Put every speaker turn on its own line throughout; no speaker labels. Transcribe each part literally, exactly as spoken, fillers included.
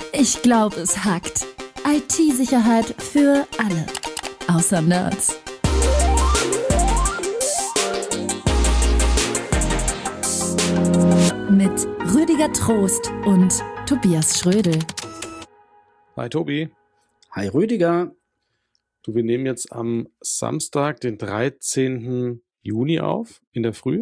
Ich glaube, es hackt. I T-Sicherheit für alle. Außer Nerds. Mit Rüdiger Trost und Tobias Schrödel.
Hi Tobi.
Hi Rüdiger.
Du, wir nehmen jetzt am Samstag, den dreizehnten Juni auf, in der Früh.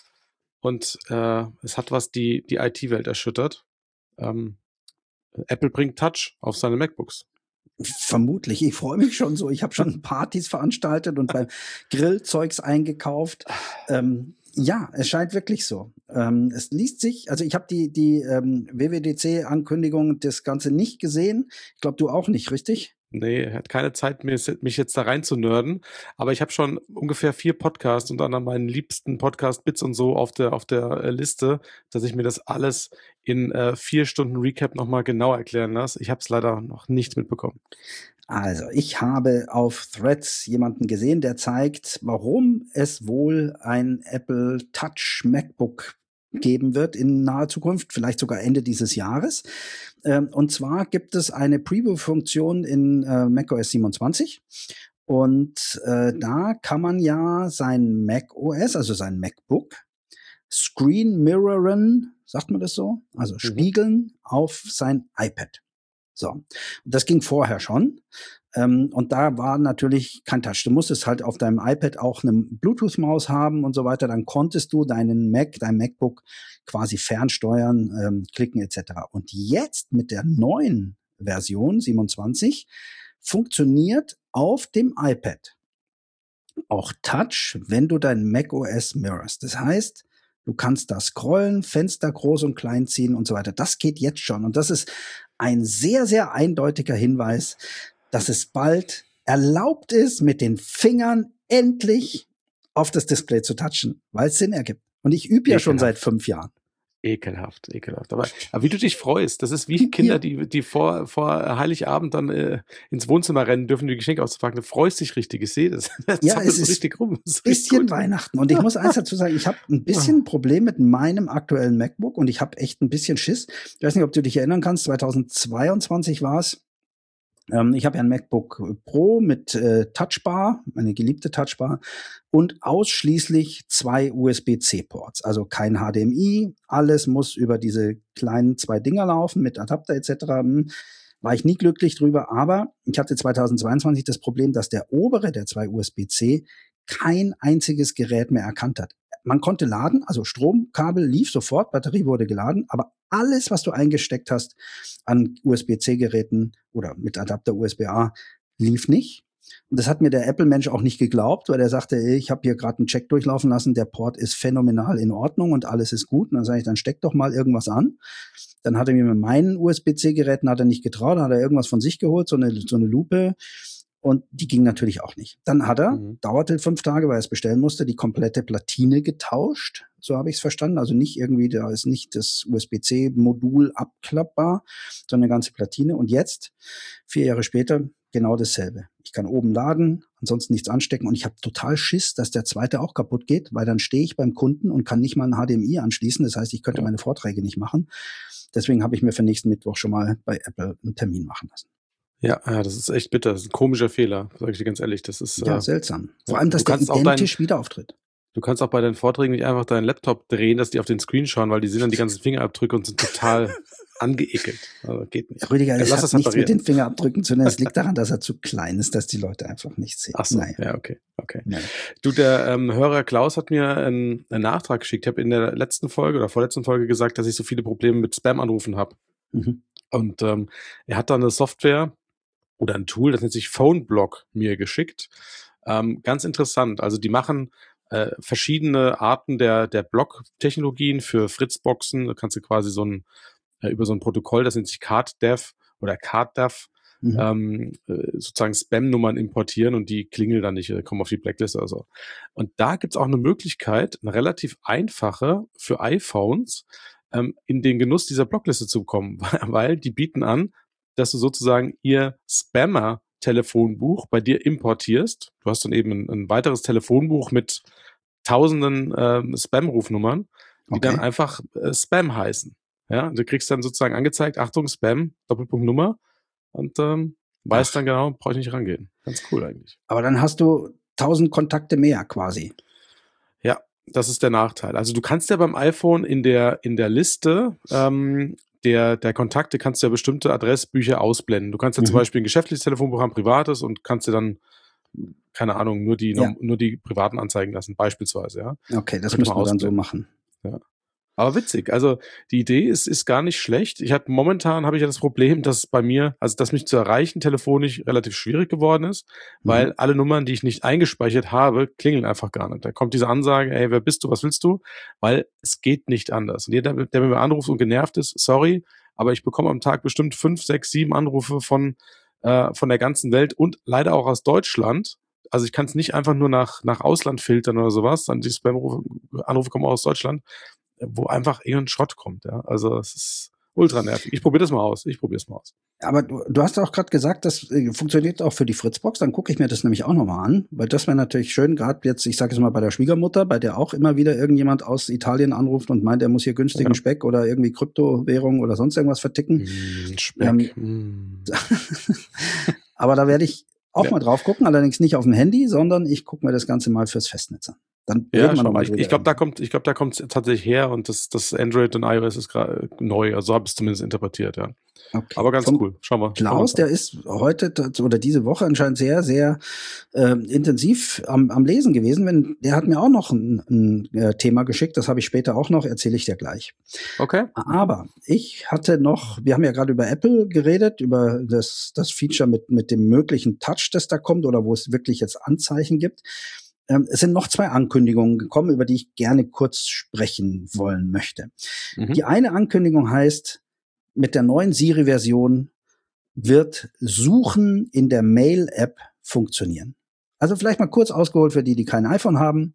Und äh, es hat was die, die I T-Welt erschüttert. Ähm, Apple bringt Touch auf seine MacBooks.
Vermutlich. Ich freue mich schon so. Ich habe schon Partys veranstaltet und beim Grillzeugs eingekauft. Ähm, ja, es scheint wirklich so. Ähm, es liest sich, also ich habe die, die ähm, W W D C-Ankündigung, das Ganze nicht gesehen. Ich glaube, du auch nicht, richtig?
Nee, er hat keine Zeit, mich jetzt da rein zu nerden. Aber ich habe schon ungefähr vier Podcasts, unter anderem meinen liebsten Podcast Bits und so auf der auf der äh, Liste, dass ich mir das alles in äh, vier Stunden Recap nochmal genau erklären lasse. Ich habe es leider noch nicht mitbekommen.
Also, ich habe auf Threads jemanden gesehen, der zeigt, warum es wohl ein Apple Touch MacBook geben wird in naher Zukunft, vielleicht sogar Ende dieses Jahres. Ähm, und zwar gibt es eine Preview-Funktion in äh, macOS siebenundzwanzig. Und äh, da kann man ja sein macOS, also sein MacBook, Screen mirroren, sagt man das so? Also mhm. spiegeln auf sein iPad. So, und das ging vorher schon. Ähm, und da war natürlich kein Touch. Du musstest halt auf deinem iPad auch eine Bluetooth-Maus haben und so weiter. Dann konntest du deinen Mac, dein MacBook quasi fernsteuern, ähm, klicken et cetera. Und jetzt mit der neuen Version siebenundzwanzig funktioniert auf dem iPad auch Touch, wenn du dein macOS mirrorst. Das heißt, du kannst da scrollen, Fenster groß und klein ziehen und so weiter. Das geht jetzt schon. Und das ist ein sehr, sehr eindeutiger Hinweis, dass es bald erlaubt ist, mit den Fingern endlich auf das Display zu touchen, weil es Sinn ergibt. Und ich übe ja schon seit fünf Jahren.
Ekelhaft, ekelhaft. Aber, aber wie du dich freust, das ist wie Kinder, die, die vor, vor Heiligabend dann äh, ins Wohnzimmer rennen dürfen, die Geschenke auszupacken. Du freust dich richtig, ich sehe das. das
ja, es ist
richtig rum.
ein bisschen Weihnachten. Und ich muss eins dazu sagen, ich habe ein bisschen ein Problem mit meinem aktuellen MacBook und ich habe echt ein bisschen Schiss. Ich weiß nicht, ob du dich erinnern kannst, zweitausendzweiundzwanzig war es. Ähm, ich habe ja ein MacBook Pro mit äh, Touchbar, meine geliebte Touchbar, und ausschließlich zwei U S B C Ports, also kein H D M I, alles muss über diese kleinen zwei Dinger laufen mit Adapter et cetera. War ich nie glücklich drüber, aber ich hatte zweitausendzweiundzwanzig das Problem, dass der obere der zwei U S B C kein einziges Gerät mehr erkannt hat. Man konnte laden, also Stromkabel lief sofort, Batterie wurde geladen, aber alles, was du eingesteckt hast an U S B C Geräten oder mit Adapter U S B A, lief nicht. Und das hat mir der Apple-Mensch auch nicht geglaubt, weil er sagte, ey, ich habe hier gerade einen Check durchlaufen lassen, der Port ist phänomenal in Ordnung und alles ist gut. Und dann sage ich, dann steck doch mal irgendwas an. Dann hat er mir mit meinen U S B C Geräten hat er nicht getraut, dann hat er irgendwas von sich geholt, so eine, so eine Lupe. Und die ging natürlich auch nicht. Dann hat er, mhm. dauerte fünf Tage, weil er es bestellen musste, die komplette Platine getauscht. So habe ich es verstanden. Also nicht irgendwie, da ist nicht das U S B C Modul abklappbar, sondern eine ganze Platine. Und jetzt, vier Jahre später, genau dasselbe. Ich kann oben laden, ansonsten nichts anstecken. Und ich habe total Schiss, dass der zweite auch kaputt geht, weil dann stehe ich beim Kunden und kann nicht mal ein H D M I anschließen. Das heißt, ich könnte ja. meine Vorträge nicht machen. Deswegen habe ich mir für nächsten Mittwoch schon mal bei Apple einen Termin machen lassen.
Ja, ja, das ist echt bitter. Das ist ein komischer Fehler, sage ich dir ganz ehrlich. Das ist
ja
äh,
seltsam. Vor allem, dass der identisch wieder auftritt.
Du kannst auch bei deinen Vorträgen nicht einfach deinen Laptop drehen, dass die auf den Screen schauen, weil die sehen dann die ganzen Fingerabdrücke und sind total angeekelt. Also geht nicht.
Rüdiger, das ja, hat das nichts mit den Fingerabdrücken zu tun. Es liegt daran, dass er zu klein ist, dass die Leute einfach nicht sehen.
Ach so, naja. ja, okay, okay. Naja. Du, der ähm, Hörer Klaus hat mir einen, einen Nachtrag geschickt. Ich habe in der letzten Folge oder vorletzten Folge gesagt, dass ich so viele Probleme mit Spam-Anrufen habe. Mhm. Und ähm, er hat dann eine Software oder ein Tool, das nennt sich PhoneBlock, mir geschickt. Ähm, ganz interessant. Also die machen äh, verschiedene Arten der der Block-Technologien für Fritzboxen. Da kannst du quasi so ein äh, über so ein Protokoll, das nennt sich CardDev oder CardDev, mhm. ähm, äh, sozusagen Spam-Nummern importieren und die klingeln dann nicht, äh, kommen auf die Blacklist oder so. Und da gibt's auch eine Möglichkeit, eine relativ einfache für iPhones, ähm, in den Genuss dieser Blockliste zu kommen, weil die bieten an, dass du sozusagen ihr Spammer-Telefonbuch bei dir importierst. Du hast dann eben ein, ein weiteres Telefonbuch mit tausenden ähm, Spam-Rufnummern, die okay. dann einfach äh, Spam heißen. Ja, du kriegst dann sozusagen angezeigt, Achtung, Spam, Doppelpunkt Nummer und ähm, weißt dann genau, brauche ich nicht rangehen. Ganz cool eigentlich.
Aber dann hast du tausend Kontakte mehr quasi.
Ja, das ist der Nachteil. Also du kannst ja beim iPhone in der in der Liste ähm, der der Kontakte kannst du ja bestimmte Adressbücher ausblenden. Du kannst ja mhm. zum Beispiel ein geschäftliches Telefonbuch haben, privates und kannst dir dann keine Ahnung nur die ja. nur die privaten anzeigen lassen, beispielsweise. Ja.
Okay, das müssen wir dann so machen.
Ja. Aber witzig, also die Idee ist ist gar nicht schlecht. Ich hatte momentan habe ich ja das Problem, dass bei mir, also dass mich zu erreichen telefonisch relativ schwierig geworden ist, mhm. weil alle Nummern, die ich nicht eingespeichert habe, klingeln einfach gar nicht. Da kommt diese Ansage, ey, wer bist du, was willst du? Weil es geht nicht anders. Und jeder, der mir anruft und genervt ist, sorry, aber ich bekomme am Tag bestimmt fünf, sechs, sieben Anrufe von äh, von der ganzen Welt und leider auch aus Deutschland. Also ich kann es nicht einfach nur nach nach Ausland filtern oder sowas, dann die Spam-Anrufe kommen auch aus Deutschland, wo einfach irgendein Schrott kommt, ja. Also es ist ultra nervig. Ich probiere das mal aus. Ich probiere es mal aus.
Aber du, du hast auch gerade gesagt, das äh, funktioniert auch für die Fritzbox. Dann gucke ich mir das nämlich auch nochmal an, weil das wäre natürlich schön, gerade jetzt, ich sage es mal bei der Schwiegermutter, bei der auch immer wieder irgendjemand aus Italien anruft und meint, er muss hier günstigen ja. Speck oder irgendwie Kryptowährung oder sonst irgendwas verticken.
Mm, Speck. Ähm,
mm. Aber da werde ich auch ja. mal drauf gucken, allerdings nicht auf dem Handy, sondern ich gucke mir das Ganze mal fürs Festnetz an. Dann
ja, wir mal ich, ich glaube, da kommt, ich glaube, da kommt es tatsächlich her und das, das Android und iOS ist gerade neu, also habe ich es zumindest interpretiert, ja. Okay. Aber ganz Vom cool. Schauen wir.
Klaus, der ist heute oder diese Woche anscheinend sehr, sehr äh, intensiv am, am Lesen gewesen. Wenn, der hat mir auch noch ein, ein äh, Thema geschickt, das habe ich später auch noch, erzähle ich dir gleich.
Okay.
Aber ich hatte noch, wir haben ja gerade über Apple geredet, über das, das Feature mit, mit dem möglichen Touch, das da kommt oder wo es wirklich jetzt Anzeichen gibt. Ähm, es sind noch zwei Ankündigungen gekommen, über die ich gerne kurz sprechen wollen möchte. Mhm. Die eine Ankündigung heißt, mit der neuen Siri-Version wird Suchen in der Mail-App funktionieren. Also vielleicht mal kurz ausgeholt für die, die kein iPhone haben.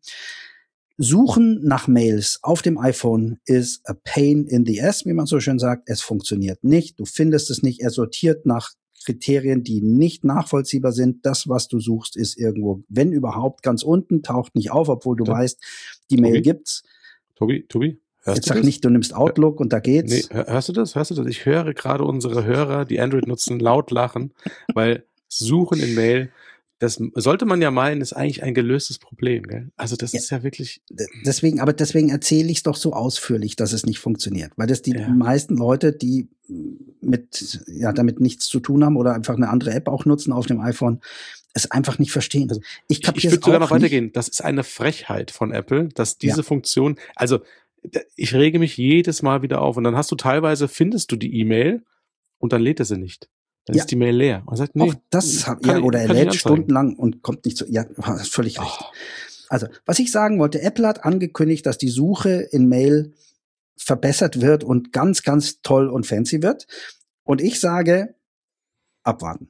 Suchen nach Mails auf dem iPhone ist a pain in the ass, wie man so schön sagt. Es funktioniert nicht. Du findest es nicht. Er sortiert nach Kriterien, die nicht nachvollziehbar sind. Das, was du suchst, ist irgendwo, wenn überhaupt, ganz unten, taucht nicht auf, obwohl du ja. weißt, die Tobi? Mail gibt's.
Tobi, Tobi?
Hörst Jetzt sag das? Nicht, du nimmst Outlook und da geht's.
Nee, hörst du das? Hörst du das? Ich höre gerade unsere Hörer, die Android nutzen, laut lachen, weil Suchen in Mail, das sollte man ja meinen, ist eigentlich ein gelöstes Problem, gell? Also das ja. ist ja wirklich.
Deswegen, aber deswegen erzähle ich es doch so ausführlich, dass es nicht funktioniert, weil das die ja. meisten Leute, die mit ja damit nichts zu tun haben oder einfach eine andere App auch nutzen auf dem iPhone, es einfach nicht verstehen. Also
ich ich, ich würde sogar noch weitergehen. Nicht. Das ist eine Frechheit von Apple, dass diese ja. Funktion, also ich rege mich jedes Mal wieder auf und dann hast du teilweise, findest du die E-Mail und dann lädt er sie nicht. Dann ja. ist die Mail leer. Und sagt, nee,
auch das hat, ja, oder er lädt stundenlang und kommt nicht zu, ja, hast völlig recht. Oh. Also, was ich sagen wollte, Apple hat angekündigt, dass die Suche in Mail verbessert wird und ganz, ganz toll und fancy wird. Und ich sage, abwarten.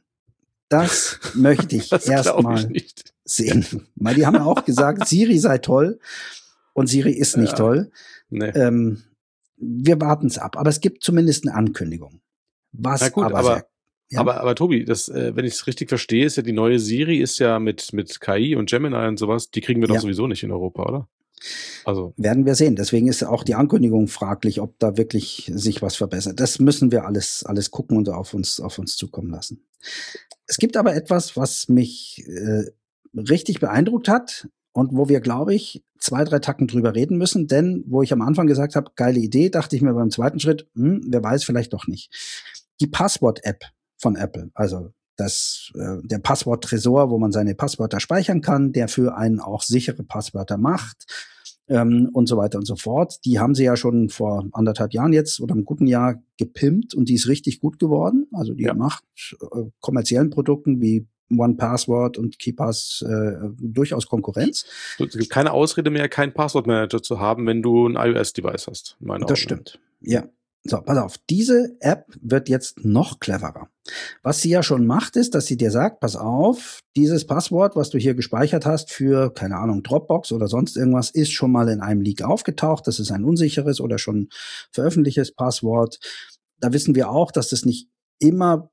Das möchte ich erstmal sehen. Weil die haben ja auch gesagt, Siri sei toll und Siri ist nicht ja. toll. Nee. Ähm, wir warten es ab. Aber es gibt zumindest eine Ankündigung. Was
Na gut,
aber,
aber,
sehr, ja.
aber, aber Tobi, das, äh, wenn ich es richtig verstehe, ist ja die neue Siri ist ja mit, mit K I und Gemini und sowas, die kriegen wir ja. doch sowieso nicht in Europa, oder? Also
werden wir sehen. Deswegen ist auch die Ankündigung fraglich, ob da wirklich sich was verbessert. Das müssen wir alles, alles gucken und auf uns, auf uns zukommen lassen. Es gibt aber etwas, was mich äh, richtig beeindruckt hat und wo wir, glaube ich, zwei, drei Tacken drüber reden müssen. Denn wo ich am Anfang gesagt habe, geile Idee, dachte ich mir beim zweiten Schritt, hm, wer weiß, vielleicht doch nicht. Die Passwort-App von Apple, also das, äh, der Passwort-Tresor, wo man seine Passwörter speichern kann, der für einen auch sichere Passwörter macht ähm, und so weiter und so fort. Die haben sie ja schon vor anderthalb Jahren jetzt oder einem guten Jahr gepimpt und die ist richtig gut geworden. Also die ja. macht äh, kommerziellen Produkten wie one Password und KeePass äh, durchaus Konkurrenz.
Es gibt keine Ausrede mehr, keinen Passwortmanager zu haben, wenn du ein iOS-Device hast. In meinen
das
Augen.
Stimmt, ja. So, pass auf, diese App wird jetzt noch cleverer. Was sie ja schon macht, ist, dass sie dir sagt, pass auf, dieses Passwort, was du hier gespeichert hast für, keine Ahnung, Dropbox oder sonst irgendwas, ist schon mal in einem Leak aufgetaucht. Das ist ein unsicheres oder schon veröffentlichtes Passwort. Da wissen wir auch, dass das nicht immer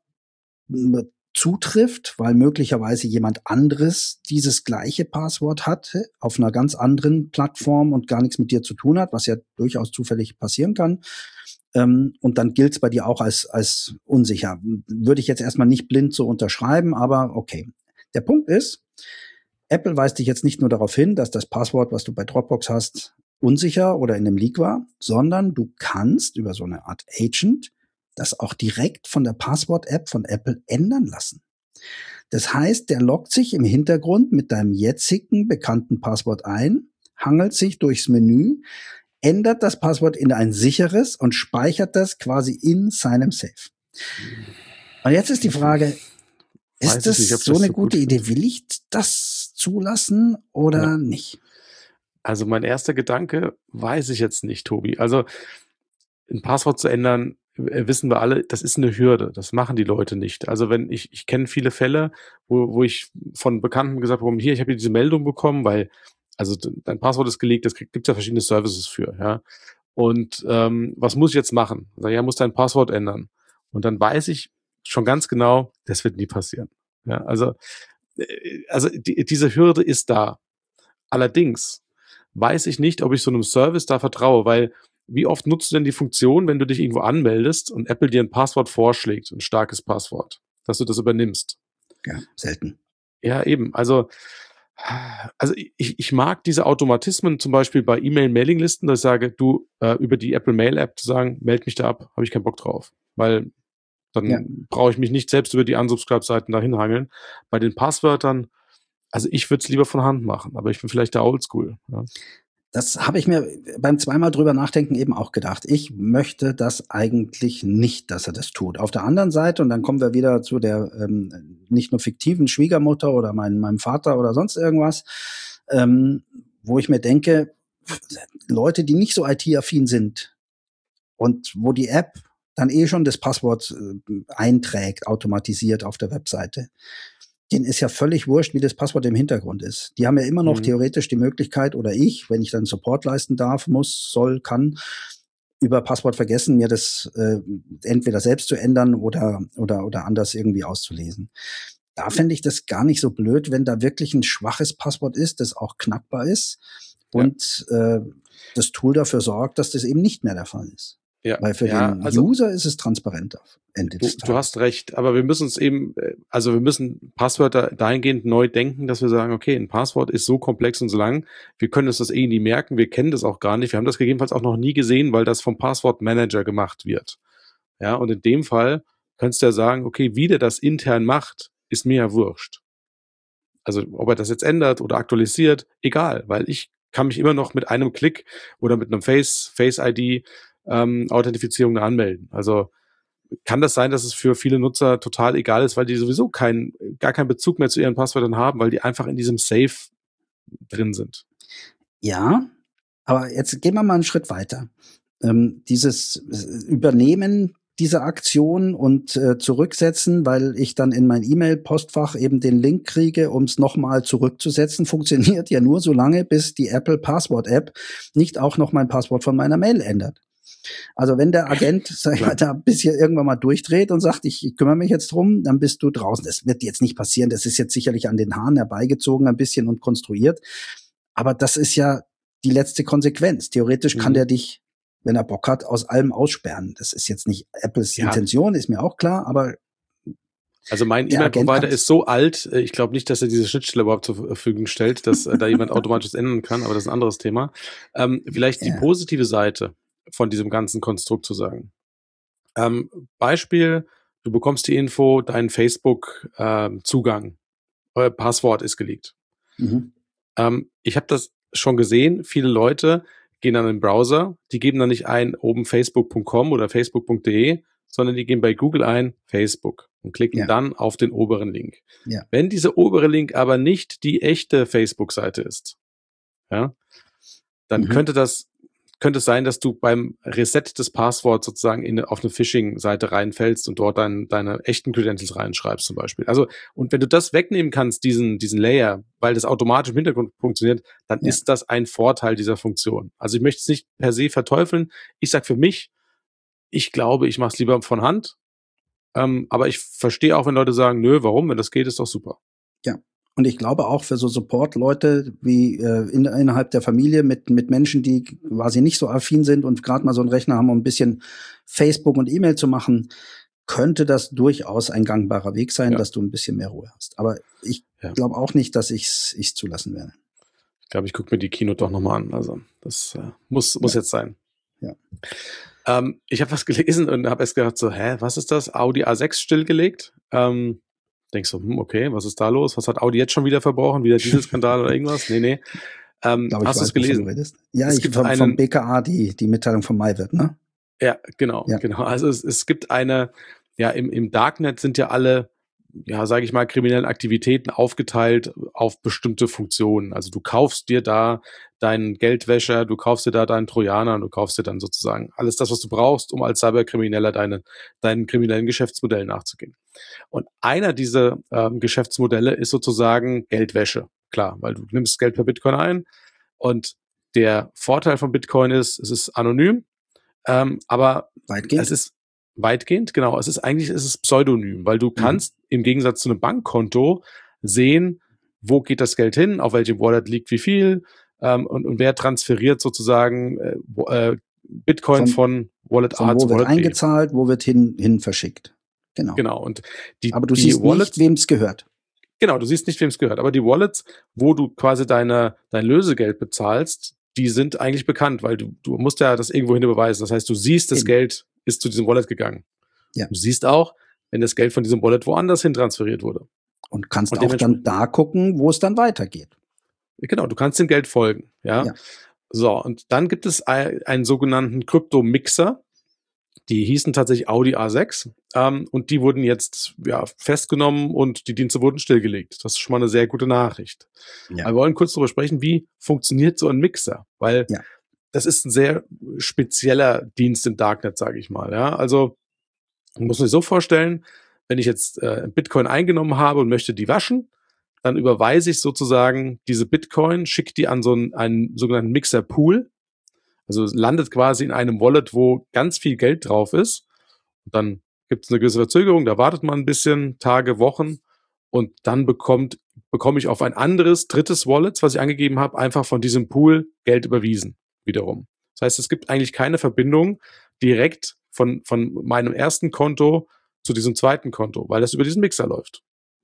zutrifft, weil möglicherweise jemand anderes dieses gleiche Passwort hatte, auf einer ganz anderen Plattform und gar nichts mit dir zu tun hat, was ja durchaus zufällig passieren kann. Ähm, und dann gilt es bei dir auch als, als unsicher. Würde ich jetzt erstmal nicht blind so unterschreiben, aber okay. Der Punkt ist, Apple weist dich jetzt nicht nur darauf hin, dass das Passwort, was du bei Dropbox hast, unsicher oder in einem Leak war, sondern du kannst über so eine Art Agent das auch direkt von der Passwort-App von Apple ändern lassen. Das heißt, der loggt sich im Hintergrund mit deinem jetzigen bekannten Passwort ein, hangelt sich durchs Menü, ändert das Passwort in ein sicheres und speichert das quasi in seinem Safe. Und jetzt ist die Frage, ist
Weiß
das
nicht,
so
das
eine
so
gute
gut
Idee?
wird.
Will ich das zulassen oder
Ja.
nicht?
Also mein erster Gedanke, weiß ich jetzt nicht, Tobi. Also ein Passwort zu ändern, äh, wissen wir alle, das ist eine Hürde. Das machen die Leute nicht. Also wenn ich, ich kenne viele Fälle, wo, wo ich von Bekannten gesagt habe, hier, ich habe hier diese Meldung bekommen, weil, also dein Passwort ist gelegt, das gibt es ja verschiedene Services für, ja. Und ähm, was muss ich jetzt machen? Sag, ja, muss dein Passwort ändern. Und dann weiß ich schon ganz genau, das wird nie passieren. Ja, also, äh, also die, diese Hürde ist da. Allerdings weiß ich nicht, ob ich so einem Service da vertraue, weil wie oft nutzt du denn die Funktion, wenn du dich irgendwo anmeldest und Apple dir ein Passwort vorschlägt, ein starkes Passwort, dass du das übernimmst?
Ja, selten.
Ja, eben. Also, also ich, ich mag diese Automatismen zum Beispiel bei E-Mail-Mailing-Listen, dass ich sage, du, äh, über die Apple Mail-App zu sagen, meld mich da ab, habe ich keinen Bock drauf. Weil dann
Ja.
brauche ich mich nicht selbst über die Unsubscribe-Seiten dahin hangeln. Bei den Passwörtern, also ich würde es lieber von Hand machen, aber ich bin vielleicht der Oldschool. Ja.
Das habe ich mir beim zweimal drüber nachdenken eben auch gedacht. Ich möchte das eigentlich nicht, dass er das tut. Auf der anderen Seite, und dann kommen wir wieder zu der ähm, nicht nur fiktiven Schwiegermutter oder mein, meinem Vater oder sonst irgendwas, ähm, wo ich mir denke, Leute, die nicht so I T-affin sind und wo die App dann eh schon das Passwort äh, einträgt, automatisiert auf der Webseite, denen ist ja völlig wurscht, wie das Passwort im Hintergrund ist. Die haben ja immer noch
Mhm.
theoretisch die Möglichkeit, oder ich, wenn ich dann Support leisten darf, muss, soll, kann, über Passwort vergessen, mir das äh, entweder selbst zu ändern oder, oder, oder anders irgendwie auszulesen. Da fände ich das gar nicht so blöd, wenn da wirklich ein schwaches Passwort ist, das auch knackbar ist und ja. äh, das Tool dafür sorgt, dass das eben nicht mehr der Fall ist.
Ja,
Weil für
ja,
den
also,
User ist es transparenter. Ende
du,
des
du
Tages.
hast recht, aber wir müssen uns eben, also wir müssen Passwörter dahingehend neu denken, dass wir sagen, okay, ein Passwort ist so komplex und so lang, wir können uns das eh nie merken, wir kennen das auch gar nicht, wir haben das gegebenenfalls auch noch nie gesehen, weil das vom Passwortmanager gemacht wird. Ja, und in dem Fall könntest du ja sagen, okay, wie der das intern macht, ist mir ja wurscht. Also ob er das jetzt ändert oder aktualisiert, egal, weil ich kann mich immer noch mit einem Klick oder mit einem Face, Face-I D ähm, Authentifizierung anmelden. Also kann das sein, dass es für viele Nutzer total egal ist, weil die sowieso keinen, gar keinen Bezug mehr zu ihren Passwörtern haben, weil die einfach in diesem Safe drin sind.
Ja, aber jetzt gehen wir mal einen Schritt weiter. Ähm, dieses Übernehmen dieser Aktion und äh, zurücksetzen, weil ich dann in mein E-Mail-Postfach eben den Link kriege, um es nochmal zurückzusetzen, funktioniert ja nur so lange, bis die Apple Passwort-App nicht auch noch mein Passwort von meiner Mail ändert. Also wenn der Agent sag ich mal, da ein bisschen irgendwann mal durchdreht und sagt, ich, ich kümmere mich jetzt drum, dann bist du draußen. Das wird jetzt nicht passieren. Das ist jetzt sicherlich an den Haaren herbeigezogen ein bisschen und konstruiert. Aber das ist ja die letzte Konsequenz. Theoretisch kann
Mhm.
der dich, wenn er Bock hat, aus allem aussperren. Das ist jetzt nicht Apples
Ja.
Intention, ist mir auch klar, aber
Also mein
der Agent
E-Mail-Provider
hat-
ist so alt, äh, ich glaube nicht, dass er diese Schnittstelle überhaupt zur Verfügung stellt, dass äh, da jemand automatisch das ändern kann, aber das ist ein anderes Thema. Ähm, vielleicht die
Ja.
positive Seite von diesem ganzen Konstrukt zu sagen. Ähm, Beispiel, du bekommst die Info, dein Facebook-Zugang, euer Passwort ist geleakt.
Mhm.
Ähm, ich habe das schon gesehen, viele Leute gehen dann in den Browser, die geben dann nicht ein oben facebook punkt com oder facebook punkt de, sondern die gehen bei Google ein Facebook und klicken
Ja.
dann auf den oberen Link.
Ja.
Wenn dieser obere Link aber nicht die echte Facebook-Seite ist, ja, dann
Mhm.
könnte das könnte es sein, dass du beim Reset des Passworts sozusagen in, auf eine Phishing-Seite reinfällst und dort dein, deine echten Credentials reinschreibst zum Beispiel. Also, und wenn du das wegnehmen kannst, diesen, diesen Layer, weil das automatisch im Hintergrund funktioniert, dann
Ja.
ist das ein Vorteil dieser Funktion. Also ich möchte es nicht per se verteufeln. Ich sag für mich, ich glaube, ich mache es lieber von Hand. Ähm, aber ich verstehe auch, wenn Leute sagen, nö, warum? Wenn das geht, ist doch super.
Ja. Und ich glaube auch für so Support-Leute wie äh, in, innerhalb der Familie mit mit Menschen, die quasi nicht so affin sind und gerade mal so einen Rechner haben, um ein bisschen Facebook und E-Mail zu machen, könnte das durchaus ein gangbarer Weg sein, ja. dass du ein bisschen mehr Ruhe hast. Aber ich ja. glaube auch nicht, dass ich's ich's zulassen werde.
Ich glaube, ich gucke mir die Keynote doch nochmal an. Also das äh, muss muss ja. jetzt sein.
Ja.
Ähm, ich habe was gelesen und habe erst gedacht so, hä, was ist das? Audi A sechs stillgelegt. Ähm, Denkst du, hm, okay, was ist da los? Was hat Audi jetzt schon wieder verbrochen? Wieder Dieselskandal oder irgendwas? Nee, nee. Ähm,
Glaub, hast du es gelesen? Du ja,
es
ich vom, einen, vom B K A die, die Mitteilung vom Mai wird, ne?
Ja, genau, ja. genau. Also es, es gibt eine, ja, im, im Darknet sind ja alle, ja, sage ich mal, kriminellen Aktivitäten aufgeteilt auf bestimmte Funktionen. Also du kaufst dir da deinen Geldwäscher, du kaufst dir da deinen Trojaner und du kaufst dir dann sozusagen alles das, was du brauchst, um als Cyberkrimineller deine, deinen kriminellen Geschäftsmodellen nachzugehen. Und einer dieser ähm, Geschäftsmodelle ist sozusagen Geldwäsche. Klar, weil du nimmst Geld per Bitcoin ein und der Vorteil von Bitcoin ist, es ist anonym, ähm, aber
weitgehend?
es ist weitgehend, genau, es ist eigentlich es ist pseudonym, weil du kannst mhm. im Gegensatz zu einem Bankkonto sehen, wo geht das Geld hin, auf welchem Wallet liegt wie viel ähm, und, und wer transferiert sozusagen äh, äh, Bitcoin von, von Wallet
von
A
wo
zu
wird
Wallet
eingezahlt,
B.
wo wird hin, hin verschickt. Genau.
Genau. Und die,
aber du
die
siehst
Wallets,
nicht, wem es gehört.
Genau, du siehst nicht, wem es gehört. Aber die Wallets, wo du quasi deine, dein Lösegeld bezahlst, die sind eigentlich bekannt, weil du, du musst ja das irgendwo hin beweisen. Das heißt, du siehst, das Eben. Geld ist zu diesem Wallet gegangen.
Ja.
Du siehst auch, wenn das Geld von diesem Wallet woanders hin transferiert wurde.
Und kannst Und auch dann da gucken, wo es dann weitergeht.
Genau, du kannst dem Geld folgen. Ja.
ja.
So, und dann gibt es ein, einen sogenannten Krypto-Mixer. Die hießen tatsächlich Audi A sechs ähm, und die wurden jetzt ja, festgenommen und die Dienste wurden stillgelegt. Das ist schon mal eine sehr gute Nachricht. Ja. Wir wollen kurz darüber sprechen, wie funktioniert so ein Mixer, weil ja. das ist ein sehr spezieller Dienst im Darknet, sage ich mal. Ja, also man muss sich so vorstellen, wenn ich jetzt äh, Bitcoin eingenommen habe und möchte die waschen, dann überweise ich sozusagen diese Bitcoin, schicke die an so einen, einen sogenannten Mixer-Pool. Also es landet quasi in einem Wallet, wo ganz viel Geld drauf ist. Und dann gibt es eine gewisse Verzögerung, da wartet man ein bisschen, Tage, Wochen. Und dann bekommt, bekomme ich auf ein anderes, drittes Wallet, was ich angegeben habe, einfach von diesem Pool Geld überwiesen wiederum. Das heißt, es gibt eigentlich keine Verbindung direkt von, von meinem ersten Konto zu diesem zweiten Konto, weil das über diesen Mixer läuft.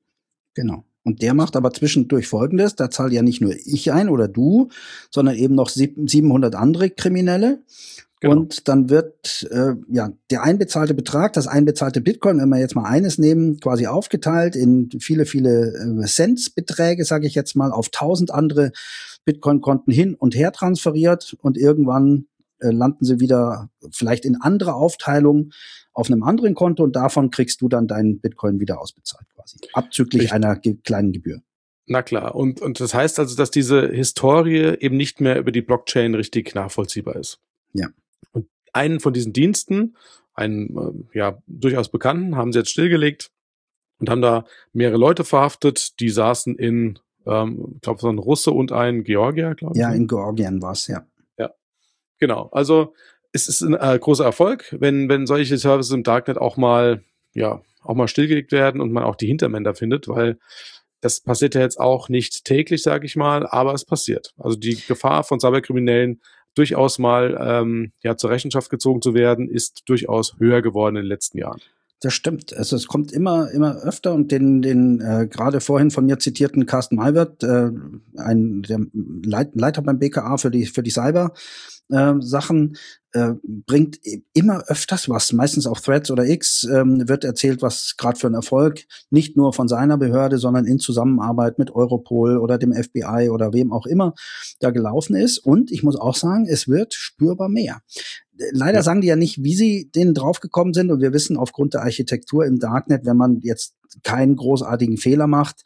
Genau. Und der macht aber zwischendurch Folgendes, da zahle ja nicht nur ich ein oder du, sondern eben noch siebenhundert andere Kriminelle. Genau. Und dann wird äh, ja der einbezahlte Betrag, das einbezahlte Bitcoin, wenn wir jetzt mal eines nehmen, quasi aufgeteilt in viele, viele äh, Centsbeträge, sage ich jetzt mal, auf tausend andere Bitcoin-Konten hin und her transferiert und irgendwann äh, landen sie wieder vielleicht in andere Aufteilungen auf einem anderen Konto und davon kriegst du dann deinen Bitcoin wieder ausbezahlt quasi, abzüglich Richtig. einer ge- kleinen Gebühr.
Na klar, und und das heißt also, dass diese Historie eben nicht mehr über die Blockchain richtig nachvollziehbar ist.
Ja.
Und einen von diesen Diensten, einen äh, ja durchaus bekannten, haben sie jetzt stillgelegt und haben da mehrere Leute verhaftet, die saßen in, ähm, ich glaube, so ein Russe und ein Georgier, glaube ich.
Ja, in Georgien war es, ja.
Ja, genau, also es ist ein äh, großer Erfolg, wenn wenn solche Services im Darknet auch mal ja auch mal stillgelegt werden und man auch die Hintermänner findet, weil das passiert ja jetzt auch nicht täglich, sage ich mal, aber es passiert. Also die Gefahr von Cyberkriminellen durchaus mal ähm, ja zur Rechenschaft gezogen zu werden, ist durchaus höher geworden in den letzten Jahren.
Das stimmt. Also es kommt immer immer öfter und den den äh, gerade vorhin von mir zitierten Carsten Malwert, äh, ein der Leit, Leiter beim B K A für die für die Cyber äh, Sachen, äh, bringt immer öfters was, meistens auch Threads oder X, ähm, wird erzählt, was gerade für ein Erfolg nicht nur von seiner Behörde, sondern in Zusammenarbeit mit Europol oder dem F B I oder wem auch immer da gelaufen ist. Und ich muss auch sagen, es wird spürbar mehr. Leider ja. sagen die ja nicht, wie sie denen draufgekommen sind. Und wir wissen aufgrund der Architektur im Darknet, wenn man jetzt keinen großartigen Fehler macht,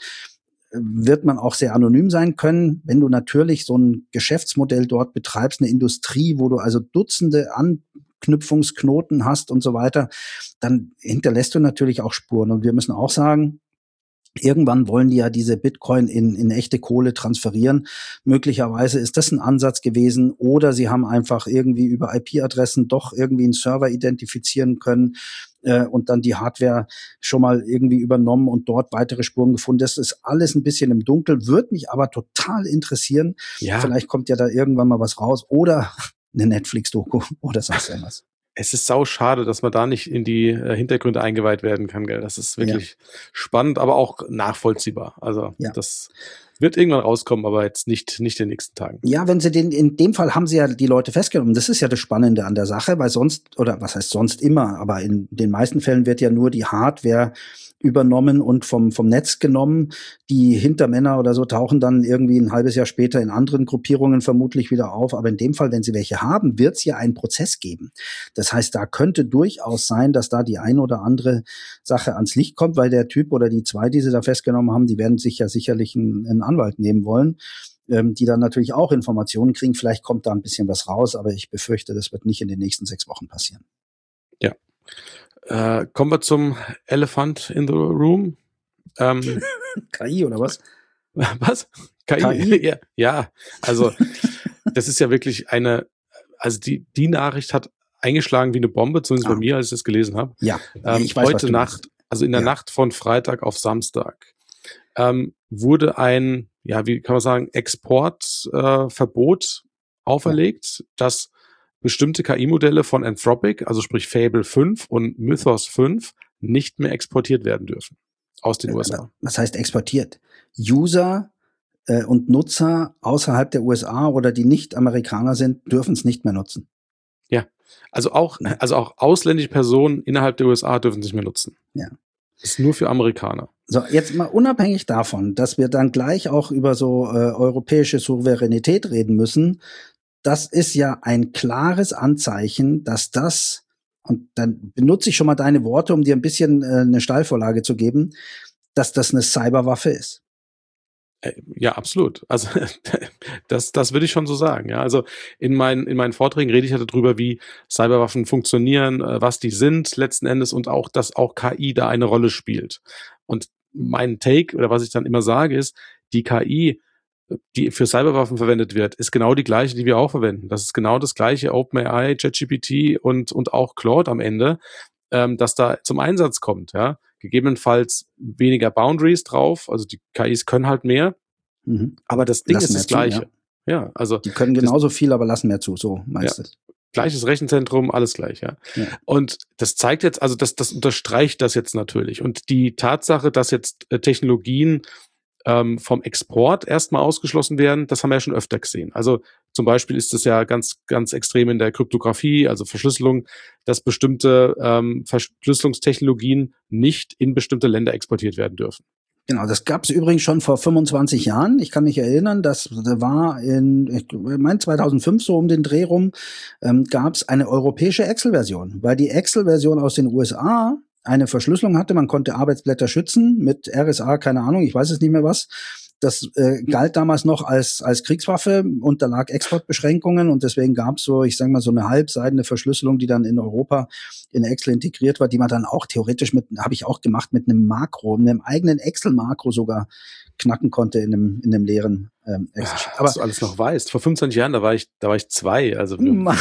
wird man auch sehr anonym sein können. Wenn du natürlich so ein Geschäftsmodell dort betreibst, eine Industrie, wo du also Dutzende Anknüpfungsknoten hast und so weiter, dann hinterlässt du natürlich auch Spuren. Und wir müssen auch sagen, irgendwann wollen die ja diese Bitcoin in, in echte Kohle transferieren. Möglicherweise ist das ein Ansatz gewesen oder sie haben einfach irgendwie über I P-Adressen doch irgendwie einen Server identifizieren können äh, und dann die Hardware schon mal irgendwie übernommen und dort weitere Spuren gefunden. Das ist alles ein bisschen im Dunkeln, würde mich aber total interessieren.
Ja.
Vielleicht kommt ja da irgendwann mal was raus oder eine Netflix-Doku oder sonst irgendwas.
Es ist sau schade, dass man da nicht in die äh, Hintergründe eingeweiht werden kann, gell? Das ist wirklich ja. spannend, aber auch nachvollziehbar. Also ja. das wird irgendwann rauskommen, aber jetzt nicht nicht in den nächsten Tagen.
Ja, wenn sie den, in dem Fall haben sie ja die Leute festgenommen. Das ist ja das Spannende an der Sache, weil sonst, oder was heißt sonst immer, aber in den meisten Fällen wird ja nur die Hardware übernommen und vom vom Netz genommen. Die Hintermänner oder so tauchen dann irgendwie ein halbes Jahr später in anderen Gruppierungen vermutlich wieder auf. Aber in dem Fall, wenn sie welche haben, wird es ja einen Prozess geben. Das heißt, da könnte durchaus sein, dass da die ein oder andere Sache ans Licht kommt, weil der Typ oder die zwei, die sie da festgenommen haben, die werden sich ja sicherlich einen, einen Anwalt nehmen wollen, ähm, die dann natürlich auch Informationen kriegen. Vielleicht kommt da ein bisschen was raus, aber ich befürchte, das wird nicht in den nächsten sechs Wochen passieren.
Ja. Äh, kommen wir zum Elephant in the Room. Ähm,
K I oder was?
Was? K I? K I? Ja, ja, also das ist ja wirklich eine, also die die Nachricht hat eingeschlagen wie eine Bombe, zumindest ah. bei mir, als ich das gelesen habe.
Ja,
ähm,
ich weiß,
heute Nacht, also in der ja. Nacht von Freitag auf Samstag, ähm, wurde ein, ja, wie kann man sagen, Exportverbot äh, auferlegt, ja. das bestimmte K I-Modelle von Anthropic, also sprich Fable fünf und Mythos fünf, nicht mehr exportiert werden dürfen aus den U S A.
Was heißt exportiert? User äh, und Nutzer außerhalb der U S A oder die nicht Amerikaner sind, dürfen es nicht mehr nutzen.
Ja, also auch, also auch ausländische Personen innerhalb der U S A dürfen es nicht mehr nutzen.
Ja.
Das ist nur für Amerikaner.
So, jetzt mal unabhängig davon, dass wir dann gleich auch über so äh, europäische Souveränität reden müssen. Das ist ja ein klares Anzeichen, dass das, und dann benutze ich schon mal deine Worte, um dir ein bisschen äh, eine Steilvorlage zu geben, dass das eine Cyberwaffe ist.
Ja, absolut. Also das, das würde ich schon so sagen. Ja, also in meinen in meinen Vorträgen rede ich ja darüber, wie Cyberwaffen funktionieren, was die sind letzten Endes und auch, dass auch K I da eine Rolle spielt. Und mein Take oder was ich dann immer sage ist, die K I, die für Cyberwaffen verwendet wird, ist genau die gleiche, die wir auch verwenden. Das ist genau das gleiche OpenAI, ChatGPT und und auch Claude am Ende, ähm, das da zum Einsatz kommt. Ja, gegebenenfalls weniger Boundaries drauf, also die K Is können halt mehr, mhm. aber das Ding lassen ist das Gleiche. Zu,
ja. ja, also die können genauso das, viel, aber lassen mehr zu. So meinst
ja.
du?
Gleiches Rechenzentrum, alles gleich, ja. ja. Und das zeigt jetzt, also das, das unterstreicht das jetzt natürlich. Und die Tatsache, dass jetzt äh, Technologien ähm, vom Export erstmal ausgeschlossen werden, das haben wir ja schon öfter gesehen. Also zum Beispiel ist es ja ganz, ganz extrem in der Kryptographie, also Verschlüsselung, dass bestimmte ähm, Verschlüsselungstechnologien nicht in bestimmte Länder exportiert werden dürfen.
Genau, das gab es übrigens schon vor fünfundzwanzig Jahren. Ich kann mich erinnern, das war in, ich meine zweitausendfünf so um den Dreh rum, ähm, gab es eine europäische Excel-Version, weil die Excel-Version aus den U S A eine Verschlüsselung hatte. Man konnte Arbeitsblätter schützen mit R S A, keine Ahnung, ich weiß es nicht mehr was. Das äh, galt damals noch als als Kriegswaffe, unterlag Exportbeschränkungen und deswegen gab es so, ich sage mal, so eine halbseitende Verschlüsselung, die dann in Europa in Excel integriert war, die man dann auch theoretisch mit, habe ich auch gemacht, mit einem Makro, mit einem eigenen Excel-Makro sogar knacken konnte in einem in einem leeren ähm, Excel.
Aber was du alles noch weißt, vor fünfundzwanzig Jahren, da war ich da war ich zwei, also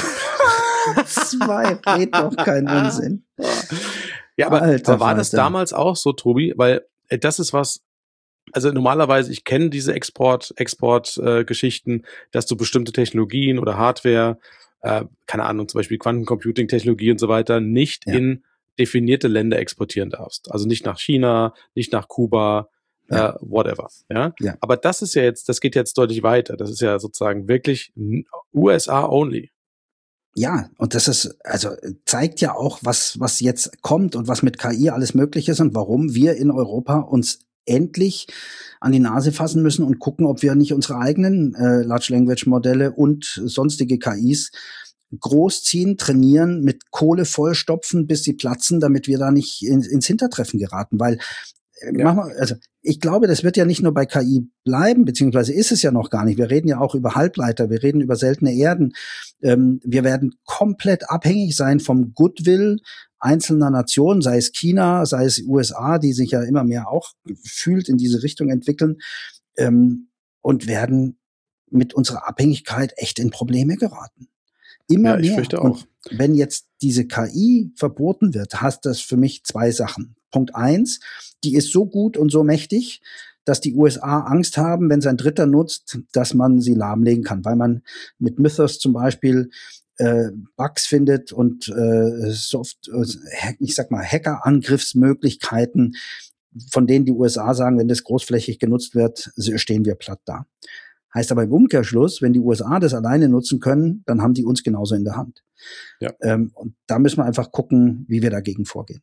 zwei, red doch keinen Unsinn.
Ja, aber, aber war das damals auch so, Tobi? Weil äh, das ist was. Also normalerweise, ich kenne diese Export, Export-Geschichten, äh, dass du bestimmte Technologien oder Hardware, äh, keine Ahnung, zum Beispiel Quantencomputing-Technologie und so weiter, nicht ja. in definierte Länder exportieren darfst. Also nicht nach China, nicht nach Kuba, ja. äh, whatever. Ja? ja. Aber das ist ja jetzt, das geht jetzt deutlich weiter. Das ist ja sozusagen wirklich U S A only.
Ja, und das ist, also zeigt ja auch, was was jetzt kommt und was mit K I alles möglich ist und warum wir in Europa uns endlich an die Nase fassen müssen und gucken, ob wir nicht unsere eigenen äh, Large Language Modelle und sonstige K Is großziehen, trainieren, mit Kohle vollstopfen, bis sie platzen, damit wir da nicht in, ins Hintertreffen geraten, weil äh, ja. mach mal, also ich glaube, das wird ja nicht nur bei K I bleiben, beziehungsweise ist es ja noch gar nicht. Wir reden ja auch über Halbleiter, wir reden über seltene Erden. Ähm, wir werden komplett abhängig sein vom Goodwill einzelner Nationen, sei es China, sei es U S A, die sich ja immer mehr auch gefühlt in diese Richtung entwickeln, ähm, und werden mit unserer Abhängigkeit echt in Probleme geraten. Immer
ja, ich
mehr.
fürchte auch.
Und wenn jetzt diese K I verboten wird, hast das für mich zwei Sachen. Punkt eins, die ist so gut und so mächtig, dass die U S A Angst haben, wenn es ein Dritter nutzt, dass man sie lahmlegen kann, weil man mit Mythos zum Beispiel äh, Bugs findet und äh, Soft, äh, ich sag mal Hacker-Angriffsmöglichkeiten, von denen die U S A sagen, wenn das großflächig genutzt wird, stehen wir platt da. Heißt aber im Umkehrschluss, wenn die U S A das alleine nutzen können, dann haben die uns genauso in der Hand.
Ja.
Ähm, und da müssen wir einfach gucken, wie wir dagegen vorgehen.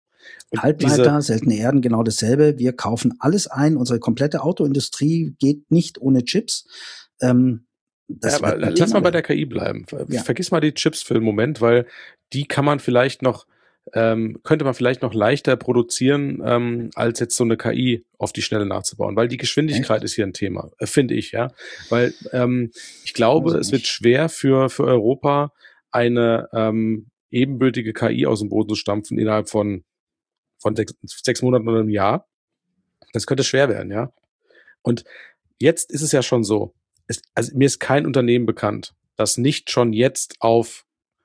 Und Halbleiter, seltene Erden, genau dasselbe. Wir kaufen alles ein. Unsere komplette Autoindustrie geht nicht ohne Chips. Ähm,
das ja, aber lass mal bei der K I bleiben. Ja. Vergiss mal die Chips für den Moment, weil die kann man vielleicht noch, ähm, könnte man vielleicht noch leichter produzieren, ähm, als jetzt so eine K I auf die Schnelle nachzubauen, weil die Geschwindigkeit Echt? Ist hier ein Thema, äh, finde ich, ja. Weil ähm, ich glaube, also es wird schwer für, für Europa eine ähm, ebenbürtige K I aus dem Boden zu stampfen innerhalb von von sechs, sechs Monaten oder einem Jahr. Das könnte schwer werden, ja. Und jetzt ist es ja schon so, es, also mir ist kein Unternehmen bekannt, das nicht schon jetzt auf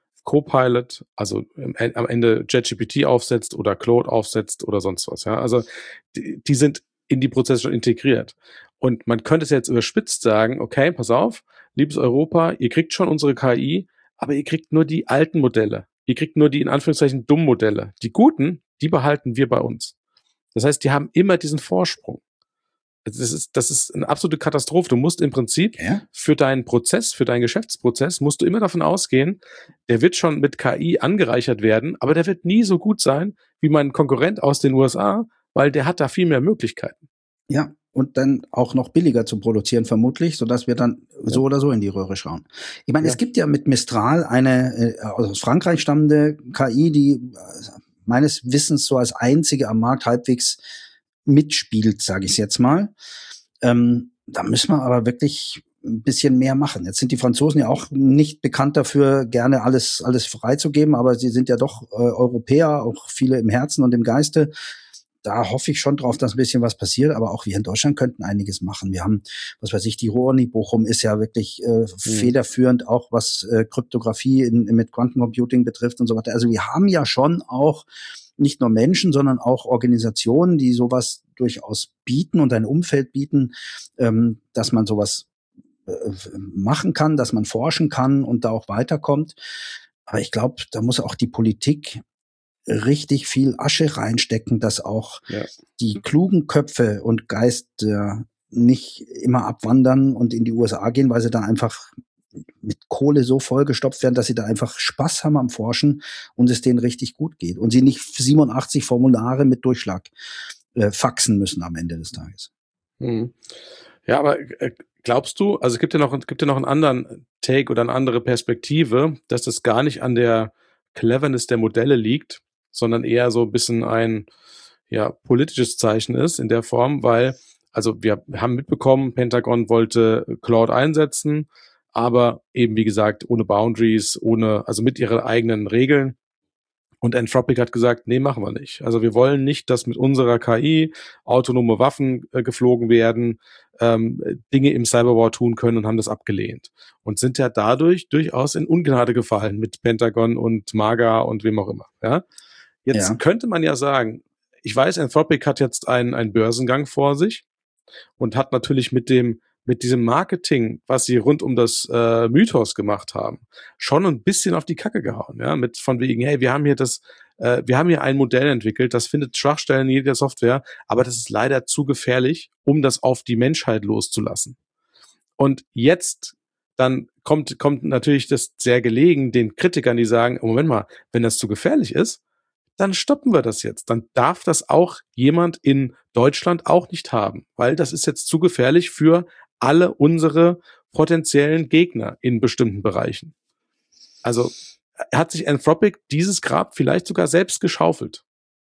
Copilot, also am Ende ChatGPT aufsetzt oder Claude aufsetzt oder sonst was, ja. Also die, die sind in die Prozesse schon integriert. Und man könnte es jetzt überspitzt sagen, okay, pass auf, liebes Europa, ihr kriegt schon unsere K I, aber ihr kriegt nur die alten Modelle. Ihr kriegt nur die in Anführungszeichen dummen Modelle. Die guten, die behalten wir bei uns. Das heißt, die haben immer diesen Vorsprung. Das ist, das ist eine absolute Katastrophe. Du musst im Prinzip ja? für deinen Prozess, für deinen Geschäftsprozess, musst du immer davon ausgehen, der wird schon mit K I angereichert werden, aber der wird nie so gut sein wie mein Konkurrent aus den U S A, weil der hat da viel mehr Möglichkeiten.
Ja, und dann auch noch billiger zu produzieren vermutlich, sodass wir dann ja. so oder so in die Röhre schauen. Ich meine, ja. es gibt ja mit Mistral eine äh, aus Frankreich stammende K I, die äh, meines Wissens so als einzige am Markt halbwegs mitspielt, sage ich jetzt mal. Ähm, da müssen wir aber wirklich ein bisschen mehr machen. Jetzt sind die Franzosen ja auch nicht bekannt dafür, gerne alles alles freizugeben, aber sie sind ja doch äh, Europäer, auch viele im Herzen und im Geiste. Da hoffe ich schon drauf, dass ein bisschen was passiert, aber auch wir in Deutschland könnten einiges machen. Wir haben, was weiß ich, die Ruhr-Uni Bochum ist ja wirklich äh, mhm. federführend, auch was äh, Kryptographie in, mit Quantencomputing betrifft und so weiter. Also wir haben ja schon auch nicht nur Menschen, sondern auch Organisationen, die sowas durchaus bieten und ein Umfeld bieten, ähm, dass man sowas äh, machen kann, dass man forschen kann und da auch weiterkommt. Aber ich glaube, da muss auch die Politik richtig viel Asche reinstecken, dass auch ja. die klugen Köpfe und Geister nicht immer abwandern und in die U S A gehen, weil sie da einfach mit Kohle so vollgestopft werden, dass sie da einfach Spaß haben am Forschen und es denen richtig gut geht und sie nicht siebenundachtzig Formulare mit Durchschlag äh, faxen müssen am Ende des Tages.
Hm. Ja, aber äh, glaubst du, also es gibt ja noch, es gibt ja noch einen anderen Take oder eine andere Perspektive, dass das gar nicht an der Cleverness der Modelle liegt, sondern eher so ein bisschen ein ja, politisches Zeichen ist in der Form, weil, also wir haben mitbekommen, Pentagon wollte Claude einsetzen, aber eben, wie gesagt, ohne Boundaries, ohne, also mit ihren eigenen Regeln. Und Anthropic hat gesagt, nee, machen wir nicht. Also wir wollen nicht, dass mit unserer K I autonome Waffen äh, geflogen werden, ähm, Dinge im Cyberwar tun können und haben das abgelehnt. Und sind ja dadurch durchaus in Ungnade gefallen mit Pentagon und MAGA und wem auch immer. Ja? Jetzt ja. könnte man ja sagen, ich weiß, Anthropic hat jetzt einen, einen Börsengang vor sich und hat natürlich mit dem mit diesem Marketing, was sie rund um das äh, Mythos gemacht haben, schon ein bisschen auf die Kacke gehauen, ja, mit von wegen, hey, wir haben hier das, äh, wir haben hier ein Modell entwickelt, das findet Schwachstellen in jeder Software, aber das ist leider zu gefährlich, um das auf die Menschheit loszulassen. Und jetzt dann kommt kommt natürlich das sehr gelegen den Kritikern, die sagen, oh, Moment mal, wenn das zu gefährlich ist, dann stoppen wir das jetzt. Dann darf das auch jemand in Deutschland auch nicht haben, weil das ist jetzt zu gefährlich für alle unsere potenziellen Gegner in bestimmten Bereichen. Also hat sich Anthropic dieses Grab vielleicht sogar selbst geschaufelt.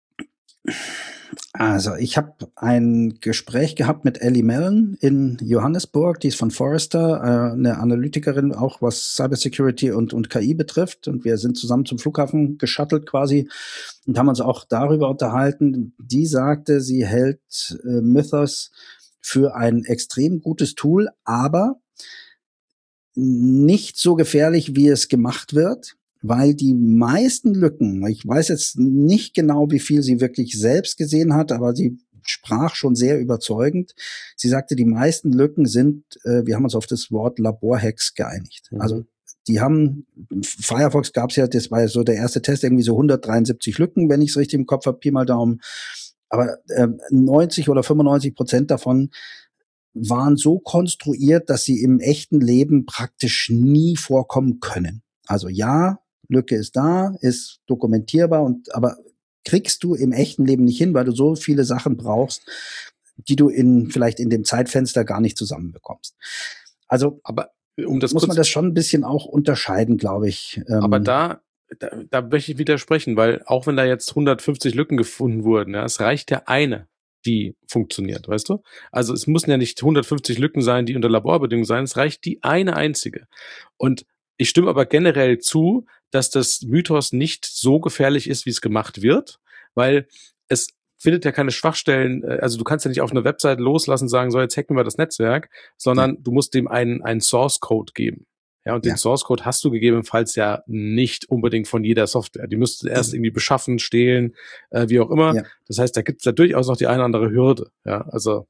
Also ich habe ein Gespräch gehabt mit Ellie Mellon in Johannesburg, die ist von Forrester, äh, eine Analytikerin, auch was Cybersecurity und, und K I betrifft. Und wir sind zusammen zum Flughafen geschuttelt quasi und haben uns auch darüber unterhalten. Die sagte, sie hält äh, Mythos für ein extrem gutes Tool, aber nicht so gefährlich, wie es gemacht wird, weil die meisten Lücken, ich weiß jetzt nicht genau, wie viel sie wirklich selbst gesehen hat, aber sie sprach schon sehr überzeugend. Sie sagte, die meisten Lücken sind, äh, wir haben uns auf das Wort Laborhacks geeinigt. Mhm. Also die haben, Firefox gab es ja, das war ja so der erste Test, irgendwie so hundertdreiundsiebzig Lücken, wenn ich es richtig im Kopf habe, Pi mal Daumen. Aber äh, neunzig oder fünfundneunzig Prozent davon waren so konstruiert, dass sie im echten Leben praktisch nie vorkommen können. Also ja, Lücke ist da, ist dokumentierbar, und aber kriegst du im echten Leben nicht hin, weil du so viele Sachen brauchst, die du in vielleicht in dem Zeitfenster gar nicht zusammenbekommst. Also
aber um das
muss
kurz,
man das schon ein bisschen auch unterscheiden, glaube ich.
Aber ähm, da, da, da möchte ich widersprechen, weil auch wenn da jetzt hundertfünfzig Lücken gefunden wurden, ja, es reicht ja eine, die funktioniert, weißt du? Also es müssen ja nicht hundertfünfzig Lücken sein, die unter Laborbedingungen sein, es reicht die eine einzige. Und ich stimme aber generell zu, dass das Mythos nicht so gefährlich ist, wie es gemacht wird, weil es findet ja keine Schwachstellen, also du kannst ja nicht auf eine Website loslassen und sagen, so, jetzt hacken wir das Netzwerk, sondern ja. du musst dem einen, einen Source-Code geben. Ja, und den ja. Source-Code hast du gegebenenfalls ja nicht unbedingt von jeder Software. Die müsst du erst irgendwie beschaffen, stehlen, äh, wie auch immer. Ja. Das heißt, da gibt es da durchaus noch die eine oder andere Hürde. Ja, also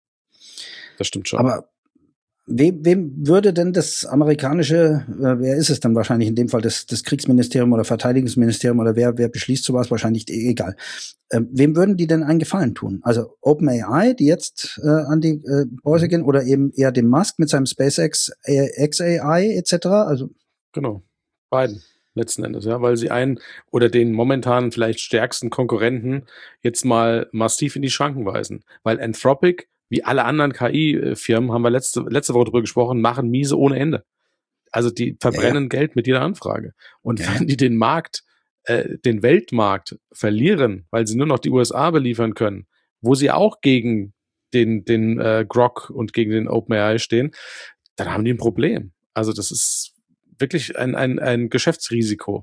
das stimmt schon.
Aber wem, wem würde denn das amerikanische, äh, wer ist es dann wahrscheinlich in dem Fall, das, das Kriegsministerium oder Verteidigungsministerium oder wer, wer beschließt sowas, wahrscheinlich egal. Ähm, wem würden die denn einen Gefallen tun? Also OpenAI, die jetzt äh, an die äh, Börse gehen, oder eben eher dem Musk mit seinem SpaceX äh, X A I et cetera? Also
genau, beiden letzten Endes, ja, weil sie einen oder den momentan vielleicht stärksten Konkurrenten jetzt mal massiv in die Schranken weisen, weil Anthropic, wie alle anderen K I-Firmen, haben wir letzte, letzte Woche drüber gesprochen, machen miese ohne Ende. Also die verbrennen ja, ja. Geld mit jeder Anfrage. Und ja. wenn die den Markt, äh, den Weltmarkt verlieren, weil sie nur noch die U S A beliefern können, wo sie auch gegen den, den äh, Grok und gegen den OpenAI stehen, dann haben die ein Problem. Also das ist wirklich ein, ein, ein Geschäftsrisiko.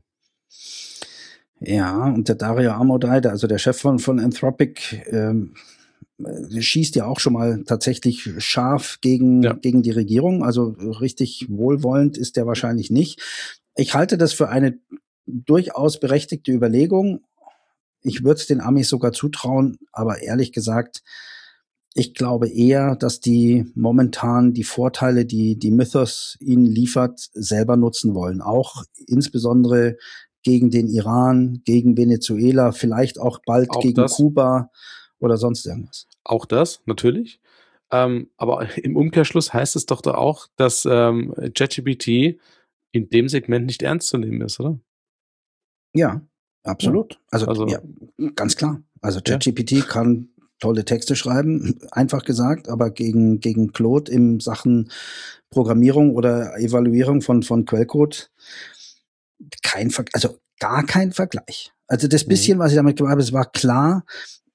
Ja, und der Dario Amodei, also der Chef von, von Anthropic, ähm, schießt ja auch schon mal tatsächlich scharf gegen, ja. gegen die Regierung. Also richtig wohlwollend ist der wahrscheinlich nicht. Ich halte das für eine durchaus berechtigte Überlegung. Ich würde es den Amis sogar zutrauen, aber ehrlich gesagt, ich glaube eher, dass die momentan die Vorteile, die die Mythos ihnen liefert, selber nutzen wollen. Auch insbesondere gegen den Iran, gegen Venezuela, vielleicht auch bald auch gegen das. Kuba oder sonst irgendwas.
Auch das, natürlich. Ähm, aber im Umkehrschluss heißt es doch da auch, dass ähm, ChatGPT in dem Segment nicht ernst zu nehmen ist, oder?
Ja, absolut. Ja. Also, also ja, ganz klar. Also ChatGPT ja. kann tolle Texte schreiben, einfach gesagt, aber gegen, gegen Claude in Sachen Programmierung oder Evaluierung von, von Quellcode kein Ver- also gar kein Vergleich. Also das bisschen, mhm. was ich damit gemacht habe, es war klar,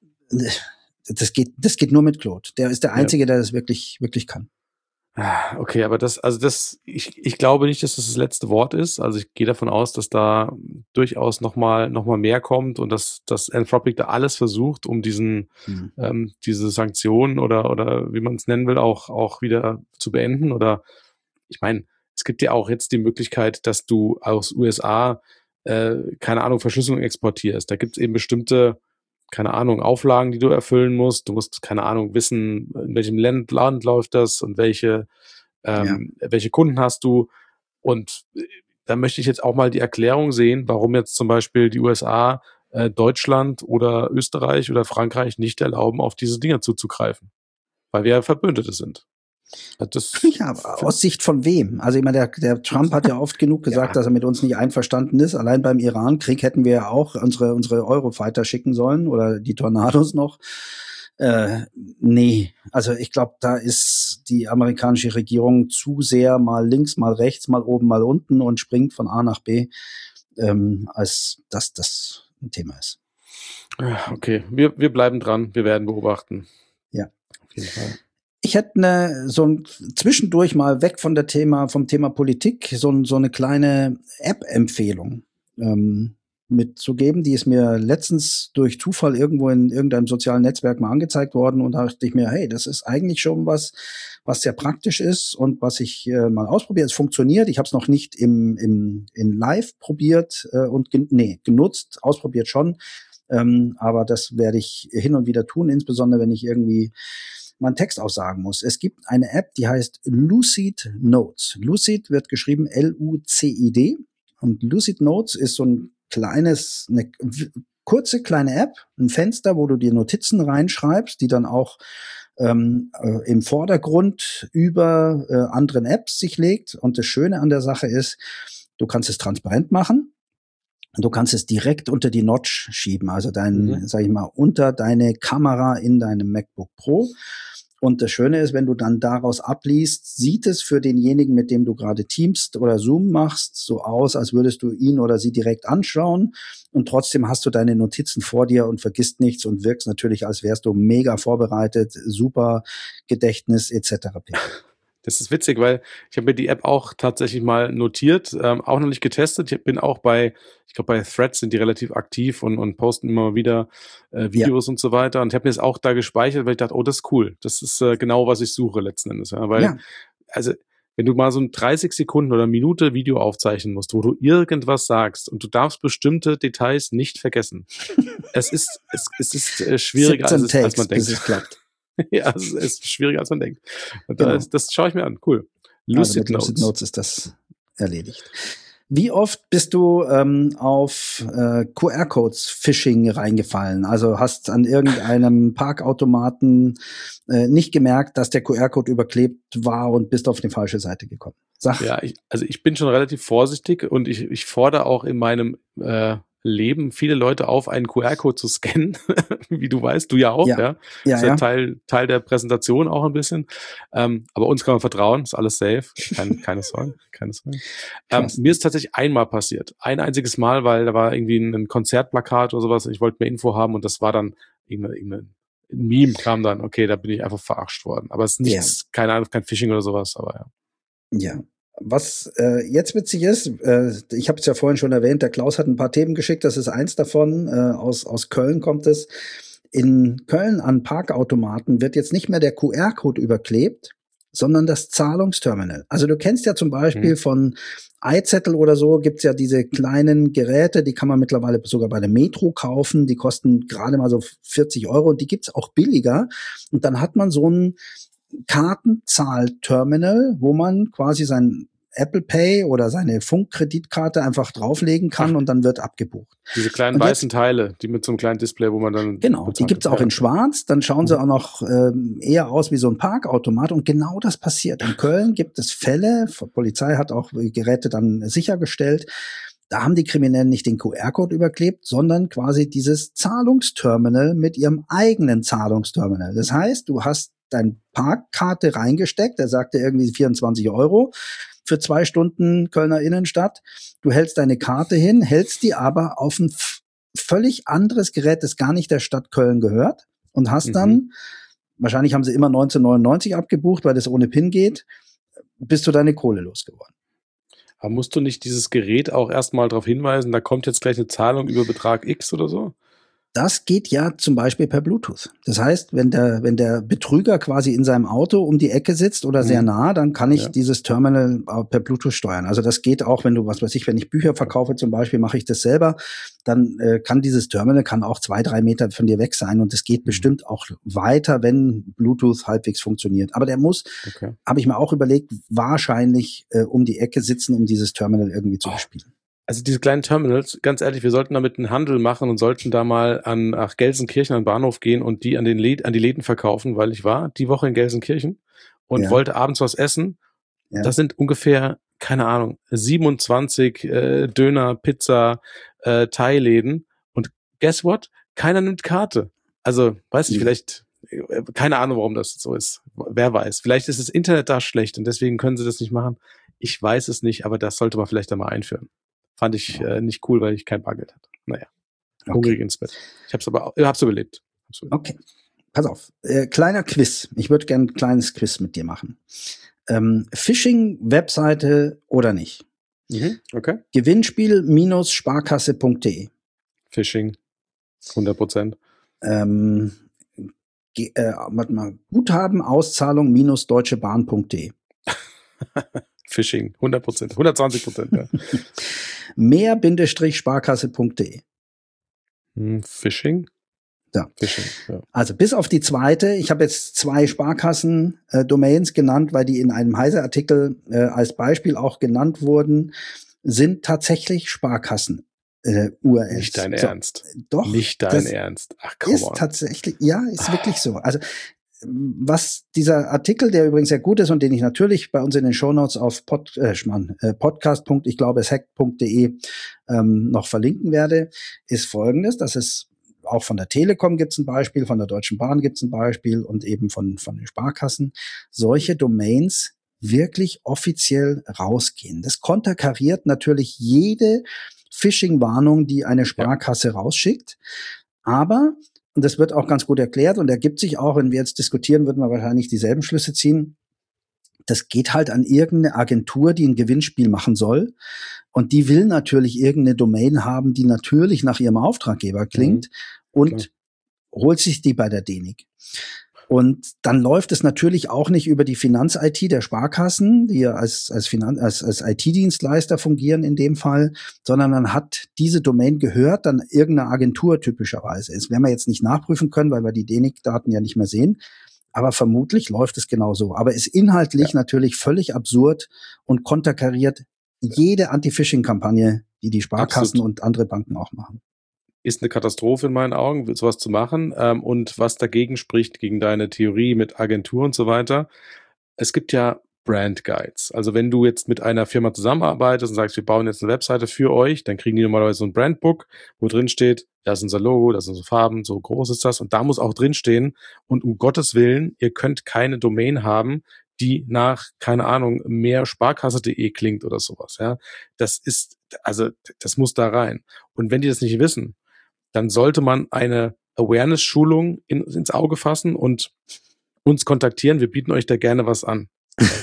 das geht, das geht nur mit Claude. Der ist der Einzige, ja. der das wirklich, wirklich kann.
Okay, aber das, also das, ich, ich glaube nicht, dass das das letzte Wort ist. Also ich gehe davon aus, dass da durchaus nochmal, noch mal mehr kommt und dass, dass Anthropic da alles versucht, um diesen, mhm. ähm, diese Sanktionen oder, oder wie man es nennen will, auch, auch wieder zu beenden. Oder ich meine, es gibt ja auch jetzt die Möglichkeit, dass du aus U S A, äh, keine Ahnung, Verschlüsselung exportierst. Da gibt es eben bestimmte, keine Ahnung, Auflagen, die du erfüllen musst. Du musst, keine Ahnung, wissen, in welchem Land, Land läuft das und welche, ähm, ja. welche Kunden hast du. Und da möchte ich jetzt auch mal die Erklärung sehen, warum jetzt zum Beispiel die U S A, äh, Deutschland oder Österreich oder Frankreich nicht erlauben, auf diese Dinge zuzugreifen. Weil wir ja Verbündete sind.
Das ja, aber aus Sicht von wem? Also ich meine, der, der Trump hat ja oft genug gesagt, ja. dass er mit uns nicht einverstanden ist. Allein beim Iran-Krieg hätten wir ja auch unsere unsere Eurofighter schicken sollen oder die Tornados noch. Äh, nee, also ich glaube, da ist die amerikanische Regierung zu sehr mal links, mal rechts, mal oben, mal unten und springt von A nach B, ähm, als dass das ein Thema ist.
Okay, wir wir bleiben dran, wir werden beobachten.
Ja, auf jeden Fall. Ich hätte eine, so ein zwischendurch mal weg von der Thema, vom Thema Politik, so, so eine kleine App-Empfehlung. Ähm, mitzugeben. Die ist mir letztens durch Zufall irgendwo in irgendeinem sozialen Netzwerk mal angezeigt worden und da dachte ich mir, hey, das ist eigentlich schon was, was sehr praktisch ist und was ich äh, mal ausprobiert. Es funktioniert. Ich habe es noch nicht im, im in Live probiert äh, und gen- nee, genutzt, ausprobiert schon. Ähm, aber das werde ich hin und wieder tun, insbesondere wenn ich irgendwie meinen Text aussagen muss. Es gibt eine App, die heißt Lucid Notes. Lucid wird geschrieben L U C I D und Lucid Notes ist so ein kleines, eine kurze kleine App, ein Fenster, wo du dir Notizen reinschreibst, die dann auch ähm, äh, im Vordergrund über äh, anderen Apps sich legt. Und das Schöne an der Sache ist, du kannst es transparent machen. Du kannst es direkt unter die Notch schieben, also dein, mhm. sag ich mal, unter deine Kamera in deinem MacBook Pro. Und das Schöne ist, wenn du dann daraus abliest, sieht es für denjenigen, mit dem du gerade Teams oder Zoom machst, so aus, als würdest du ihn oder sie direkt anschauen. Und trotzdem hast du deine Notizen vor dir und vergisst nichts und wirkst natürlich, als wärst du mega vorbereitet, super Gedächtnis et cetera.
Das ist witzig, weil ich habe mir die App auch tatsächlich mal notiert, ähm, auch noch nicht getestet. Ich bin auch bei, ich glaube bei Threads sind die relativ aktiv und, und posten immer wieder äh, Videos ja. und so weiter. Und ich habe mir das auch da gespeichert, weil ich dachte, oh, das ist cool. Das ist äh, genau, was ich suche letzten Endes. Ja? Weil, ja. also wenn du mal so ein dreißig Sekunden oder Minute Video aufzeichnen musst, wo du irgendwas sagst und du darfst bestimmte Details nicht vergessen. es ist es, es ist äh, schwieriger, als, es, als man denkt.
Bis es klappt.
Ja, es ist schwieriger, als man denkt. Und genau. da ist, das schaue ich mir an. Cool.
Lucid, also mit Lucid Notes. Notes ist das erledigt. Wie oft bist du ähm, auf äh, Q R-Codes-Phishing reingefallen? Also hast an irgendeinem Parkautomaten äh, nicht gemerkt, dass der Q R-Code überklebt war und bist auf die falsche Seite gekommen? Sag.
Ja, ich, also ich bin schon relativ vorsichtig und ich, ich fordere auch in meinem äh, Leben viele Leute auf, einen Q R-Code zu scannen, wie du weißt, du ja auch, ja. ja.
ja,
das ist ja
ja.
Teil, Teil der Präsentation auch ein bisschen. Ähm, aber uns kann man vertrauen, ist alles safe, keine, keine Sorge, keine Sorge. Ähm, mir ist tatsächlich einmal passiert, ein einziges Mal, weil da war irgendwie ein, ein Konzertplakat oder sowas, ich wollte mehr Info haben und das war dann irgendein, irgendein Meme kam dann, okay, da bin ich einfach verarscht worden. Aber es ist nichts, ja. keine Ahnung, kein Phishing oder sowas, aber ja.
Ja. Was äh, jetzt witzig ist, äh, ich habe es ja vorhin schon erwähnt, der Klaus hat ein paar Themen geschickt, das ist eins davon, äh, aus, aus Köln kommt es. In Köln an Parkautomaten wird jetzt nicht mehr der Q R-Code überklebt, sondern das Zahlungsterminal. Also du kennst ja zum Beispiel mhm. von iZettel oder so, gibt's ja diese kleinen Geräte, die kann man mittlerweile sogar bei der Metro kaufen, die kosten gerade mal so vierzig Euro und die gibt's auch billiger. Und dann hat man so ein Kartenzahlterminal, wo man quasi sein Apple Pay oder seine Funkkreditkarte einfach drauflegen kann Ach, und dann wird abgebucht.
Diese kleinen und weißen jetzt, Teile, die mit so einem kleinen Display, wo man dann
genau, die gibt's auch ja. in Schwarz, dann schauen sie auch noch ähm, eher aus wie so ein Parkautomat und genau das passiert. In Köln gibt es Fälle, die Polizei hat auch Geräte dann sichergestellt, da haben die Kriminellen nicht den Q R-Code überklebt, sondern quasi dieses Zahlungsterminal mit ihrem eigenen Zahlungsterminal. Das heißt, du hast deine Parkkarte reingesteckt, der sagte irgendwie vierundzwanzig Euro für zwei Stunden Kölner Innenstadt. Du hältst deine Karte hin, hältst die aber auf ein f- völlig anderes Gerät, das gar nicht der Stadt Köln gehört und hast mhm. dann, wahrscheinlich haben sie immer neunzehnhundertneunundneunzig abgebucht, weil das ohne PIN geht, bist du deine Kohle losgeworden.
Aber musst du nicht dieses Gerät auch erstmal darauf hinweisen, da kommt jetzt gleich eine Zahlung über Betrag X oder so?
Das geht ja zum Beispiel per Bluetooth. Das heißt, wenn der, wenn der Betrüger quasi in seinem Auto um die Ecke sitzt oder sehr nah, dann kann ich ja. dieses Terminal per Bluetooth steuern. Also das geht auch, wenn du, was weiß ich, wenn ich Bücher verkaufe zum Beispiel, mache ich das selber, dann äh, kann dieses Terminal kann auch zwei, drei Meter von dir weg sein und es geht mhm. bestimmt auch weiter, wenn Bluetooth halbwegs funktioniert. Aber der muss, okay. habe ich mir auch überlegt, wahrscheinlich äh, um die Ecke sitzen, um dieses Terminal irgendwie zu bespielen.
Also diese kleinen Terminals, ganz ehrlich, wir sollten damit einen Handel machen und sollten da mal an nach Gelsenkirchen an den Bahnhof gehen und die an den Läd- an die Läden verkaufen, weil ich war die Woche in Gelsenkirchen und ja. wollte abends was essen. Ja. Das sind ungefähr, keine Ahnung, siebenundzwanzig äh, Döner, Pizza, äh, Thai-Läden und guess what? Keiner nimmt Karte. Also, weiß nicht, ja. vielleicht, keine Ahnung, warum das so ist. Wer weiß. Vielleicht ist das Internet da schlecht und deswegen können sie das nicht machen. Ich weiß es nicht, aber das sollte man vielleicht da mal einführen. Fand ich äh, nicht cool, weil ich kein Bargeld hatte. Naja, okay. Hungrig ins Bett. Ich hab's aber, ich hab's überlebt. Hab's überlebt.
Okay, pass auf. Äh, kleiner Quiz. Ich würde gerne ein kleines Quiz mit dir machen. Ähm, Phishing-Webseite oder nicht?
Mhm, okay.
Gewinnspiel Sparkasse punkt de.
Phishing, hundert Prozent.
Ähm, ge- äh, warte mal, Guthaben, Auszahlung minus deutschebahn punkt de.
Phishing, hundert Prozent, hundertzwanzig Prozent. Ja.
mehr-sparkasse punkt de.
Hm, Phishing?
Ja.
Phishing, ja.
Also bis auf die zweite, ich habe jetzt zwei Sparkassen-Domains äh, genannt, weil die in einem Heise-Artikel äh, als Beispiel auch genannt wurden, sind tatsächlich Sparkassen. Äh, U R Ls.
Nicht dein
so,
Ernst.
Doch.
Nicht dein Ernst. Ach, komm
Ist
on.
tatsächlich, ja, ist wirklich so. Also was dieser Artikel, der übrigens sehr gut ist und den ich natürlich bei uns in den Shownotes auf pod, äh, Schmarrn, äh, podcast. Ich glaube es hack punkt de ähm, noch verlinken werde, ist folgendes, dass es auch von der Telekom gibt es ein Beispiel, von der Deutschen Bahn gibt es ein Beispiel und eben von, von den Sparkassen, solche Domains wirklich offiziell rausgehen. Das konterkariert natürlich jede Phishing-Warnung, die eine Sparkasse ja. rausschickt. Aber, und das wird auch ganz gut erklärt und ergibt sich auch, wenn wir jetzt diskutieren, würden wir wahrscheinlich dieselben Schlüsse ziehen. Das geht halt an irgendeine Agentur, die ein Gewinnspiel machen soll. Und die will natürlich irgendeine Domain haben, die natürlich nach ihrem Auftraggeber klingt mhm, und klar. holt sich die bei der D E N I C. Und dann läuft es natürlich auch nicht über die Finanz-I T der Sparkassen, die ja als, als, Finan- als, als I T-Dienstleister fungieren in dem Fall, sondern dann hat diese Domain gehört dann irgendeiner Agentur typischerweise. Das werden wir jetzt nicht nachprüfen können, weil wir die D E N I C-Daten ja nicht mehr sehen. Aber vermutlich läuft es genau so. Aber ist inhaltlich ja. natürlich völlig absurd und konterkariert jede Anti-Phishing-Kampagne, die die Sparkassen Absolut. und andere Banken auch machen.
Ist eine Katastrophe in meinen Augen, sowas zu machen. Ähm, und was dagegen spricht, gegen deine Theorie mit Agentur und so weiter, es gibt ja Brand Guides. Also wenn du jetzt mit einer Firma zusammenarbeitest und sagst, wir bauen jetzt eine Webseite für euch, dann kriegen die normalerweise so ein Brandbook, wo drin steht, das ist unser Logo, das sind unsere Farben, so groß ist das. Und da muss auch drin stehen, und um Gottes Willen, ihr könnt keine Domain haben, die nach, keine Ahnung, mehr Sparkasse punkt de klingt oder sowas. Ja, das ist, also das muss da rein. Und wenn die das nicht wissen, dann sollte man eine Awareness-Schulung in, ins Auge fassen und uns kontaktieren. Wir bieten euch da gerne was an.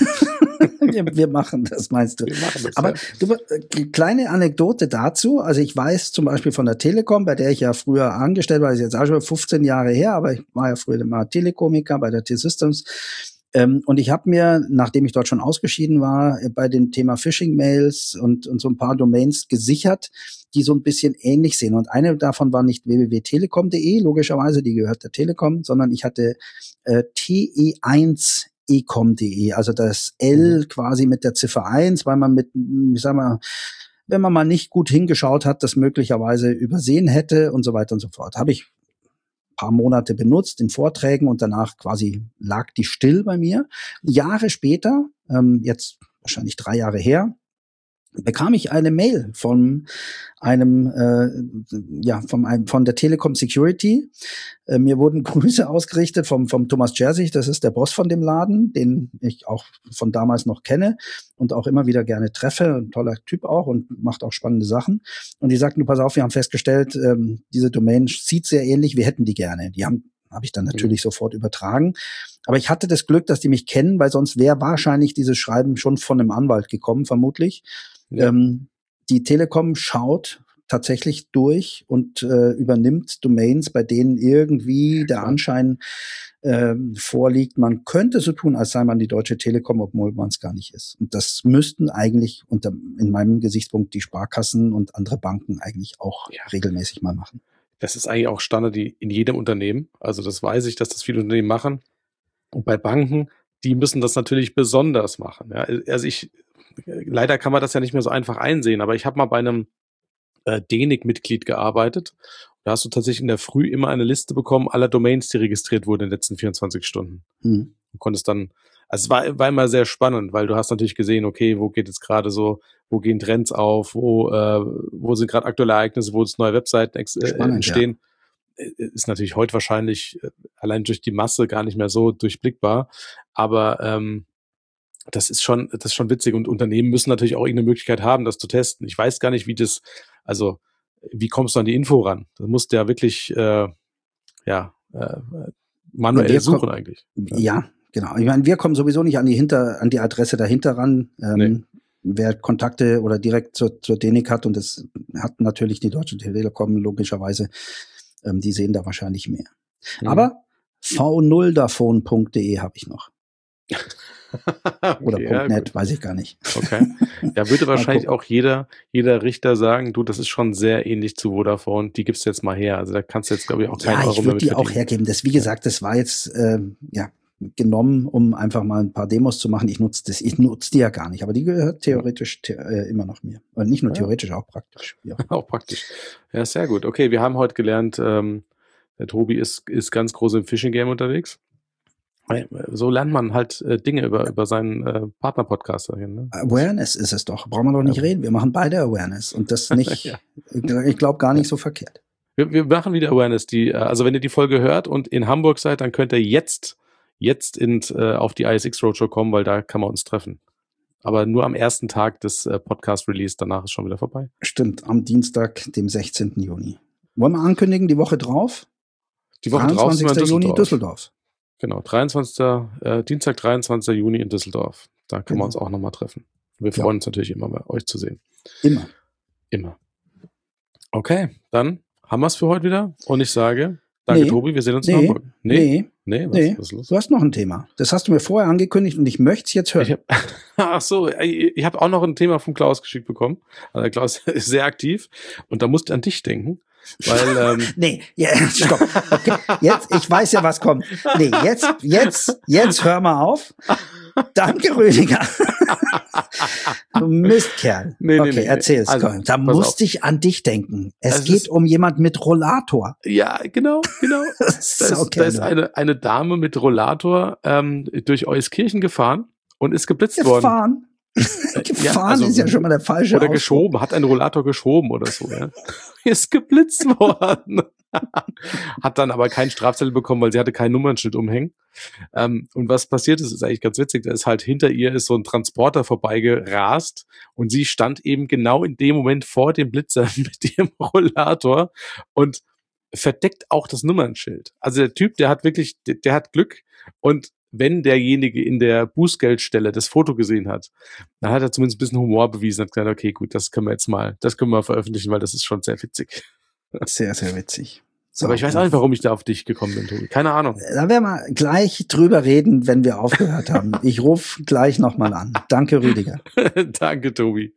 wir, wir machen das, meinst du?
Wir machen das,
Aber
ja.
du, äh, kleine Anekdote dazu. Also ich weiß zum Beispiel von der Telekom, bei der ich ja früher angestellt war, das ist jetzt auch schon fünfzehn Jahre her, aber ich war ja früher mal Telekomiker bei der T-Systems. Ähm, und ich habe mir, nachdem ich dort schon ausgeschieden war, bei dem Thema Phishing-Mails und, und so ein paar Domains gesichert, die so ein bisschen ähnlich sehen. Und eine davon war nicht w w w punkt telekom punkt de, logischerweise, die gehört der Telekom, sondern ich hatte äh, T E eins ecom punkt de, also das L mhm. quasi mit der Ziffer eins, weil man mit, ich sag mal, wenn man mal nicht gut hingeschaut hat, das möglicherweise übersehen hätte und so weiter und so fort. Habe ich paar Monate benutzt in Vorträgen und danach quasi lag die still bei mir. Jahre später, ähm, jetzt wahrscheinlich drei Jahre her, bekam ich eine Mail von einem, äh, ja, von einem, von der Telekom Security. Äh, mir wurden Grüße ausgerichtet vom, vom Thomas Jersig, das ist der Boss von dem Laden, den ich auch von damals noch kenne und auch immer wieder gerne treffe. Ein toller Typ auch und macht auch spannende Sachen. Und die sagten, pass auf, wir haben festgestellt, ähm, diese Domain sieht sehr ähnlich, wir hätten die gerne. Die haben, habe ich dann natürlich mhm. sofort übertragen. Aber ich hatte das Glück, dass die mich kennen, weil sonst wäre wahrscheinlich dieses Schreiben schon von einem Anwalt gekommen, vermutlich. Ja. Ähm, die Telekom schaut tatsächlich durch und äh, übernimmt Domains, bei denen irgendwie der Anschein äh, vorliegt, man könnte so tun, als sei man die Deutsche Telekom, obwohl man es gar nicht ist. Und das müssten eigentlich unter in meinem Gesichtspunkt die Sparkassen und andere Banken eigentlich auch ja. regelmäßig mal machen.
Das ist eigentlich auch Standard in jedem Unternehmen. Also das weiß ich, dass das viele Unternehmen machen. Und bei Banken, die müssen das natürlich besonders machen. Ja, also ich Leider kann man das ja nicht mehr so einfach einsehen, aber ich habe mal bei einem äh, D E N I C-Mitglied gearbeitet. Da hast du tatsächlich in der Früh immer eine Liste bekommen aller Domains, die registriert wurden in den letzten vierundzwanzig Stunden. Mhm. Du konntest dann, also es war, war immer sehr spannend, weil du hast natürlich gesehen, okay, wo geht jetzt gerade so, wo gehen Trends auf, wo, äh, wo sind gerade aktuelle Ereignisse, wo jetzt neue Webseiten ex- äh, spannend, entstehen. Ja. Ist natürlich heute wahrscheinlich äh, allein durch die Masse gar nicht mehr so durchblickbar, aber ähm, Das ist schon, das ist schon witzig, und Unternehmen müssen natürlich auch irgendeine Möglichkeit haben, das zu testen. Ich weiß gar nicht, wie das, also wie kommst du an die Info ran? Da musst du ja wirklich, äh, ja, äh, manuell ja, suchen
kommen,
eigentlich.
Ja, genau. Ich meine, wir kommen sowieso nicht an die hinter, an die Adresse dahinter ran. Ähm,
nee.
wer Kontakte oder direkt zur, zur D E N I C hat, und das hat natürlich die Deutsche Telekom logischerweise, ähm, die sehen da wahrscheinlich mehr. Mhm. Aber v null davon punkt de habe ich noch.
Okay,
oder
ja,
.net,
gut.
weiß ich gar nicht.
Okay. Da würde wahrscheinlich auch jeder, jeder Richter sagen, du, das ist schon sehr ähnlich zu Vodafone, die gibst du jetzt mal her. Also da kannst du jetzt, glaube ich, auch keinen
ja,
Euro
ich
mehr
würde
mit
die
verdienen.
auch hergeben. Das, wie gesagt, das war jetzt ähm, ja genommen, um einfach mal ein paar Demos zu machen. Ich nutze das, ich nutze die ja gar nicht, aber die gehört theoretisch the äh, immer noch mir. Und nicht nur
Ja.
theoretisch, auch praktisch. Ja.
Auch praktisch. Ja, sehr gut. Okay, wir haben heute gelernt, ähm, der Tobi ist, ist ganz groß im Phishing-Game unterwegs. So lernt man halt äh, Dinge über, über seinen äh, Partner-Podcaster hin. Ne?
Awareness ist es doch. Brauchen wir doch nicht ja. reden. Wir machen beide Awareness. Und das nicht, ja. ich glaube, gar nicht so verkehrt.
Wir, wir machen wieder Awareness. Die, also wenn ihr die Folge hört und in Hamburg seid, dann könnt ihr jetzt, jetzt in, äh, auf die I S X Roadshow kommen, weil da kann man uns treffen. Aber nur am ersten Tag des äh, Podcast-Release. Danach ist schon wieder vorbei.
Stimmt, am Dienstag, dem sechzehnten Juni. Wollen wir ankündigen, die Woche drauf?
Die Woche drauf sind wir in Düsseldorf.
Juni Düsseldorf.
Genau, dreiundzwanzigsten Äh, Dienstag, dreiundzwanzigsten Juni in Düsseldorf. Da können genau. wir uns auch nochmal treffen. Wir freuen ja. uns natürlich immer, bei euch zu sehen.
Immer.
Immer. Okay, dann haben wir es für heute wieder. Und ich sage, danke nee. Tobi, wir sehen uns
nee.
in Hamburg.
Nee.
Nee, was,
nee.
was ist los?
Du hast noch ein Thema. Das hast du mir vorher angekündigt und ich möchte es jetzt hören.
Ich hab, ach so, ich, ich habe auch noch ein Thema vom Klaus geschickt bekommen. Also der Klaus ist sehr aktiv und da musste an dich denken. Weil, ähm
nee, ja, stopp. Okay, jetzt, ich weiß ja, was kommt. Nee, jetzt, jetzt, jetzt hör mal auf. Danke, Rüdiger. Du Mistkerl.
Nee, nee,
okay,
nee,
erzähl's.
also,
komm. Da musste ich an dich denken. Es, es geht
ist,
um jemand mit Rollator.
Ja, genau, genau. da ist, da ist eine, eine Dame mit Rollator ähm, durch Euskirchen gefahren und ist geblitzt
gefahren.
worden.
Gefahren ja, also, ist ja schon mal der falsche
Oder
Ausdruck.
geschoben, hat einen Rollator geschoben oder so, ja. Ist geblitzt worden. Hat dann aber keinen Strafzettel bekommen, weil sie hatte kein Nummernschild umhängen. Ähm, und was passiert ist, ist eigentlich ganz witzig. Da ist halt hinter ihr ist so ein Transporter vorbeigerast und sie stand eben genau in dem Moment vor dem Blitzer mit ihrem Rollator und verdeckt auch das Nummernschild. Also der Typ, der hat wirklich, der, der hat Glück und wenn derjenige in der Bußgeldstelle das Foto gesehen hat, dann hat er zumindest ein bisschen Humor bewiesen, hat gesagt, okay, gut, das können wir jetzt mal, das können wir mal veröffentlichen, weil das ist schon sehr witzig.
Sehr, sehr witzig. So,
aber ich weiß auch nicht, warum ich da auf dich gekommen bin, Tobi. Keine Ahnung.
Da werden wir gleich drüber reden, wenn wir aufgehört haben. Ich rufe gleich nochmal an. Danke, Rüdiger.
Danke, Tobi.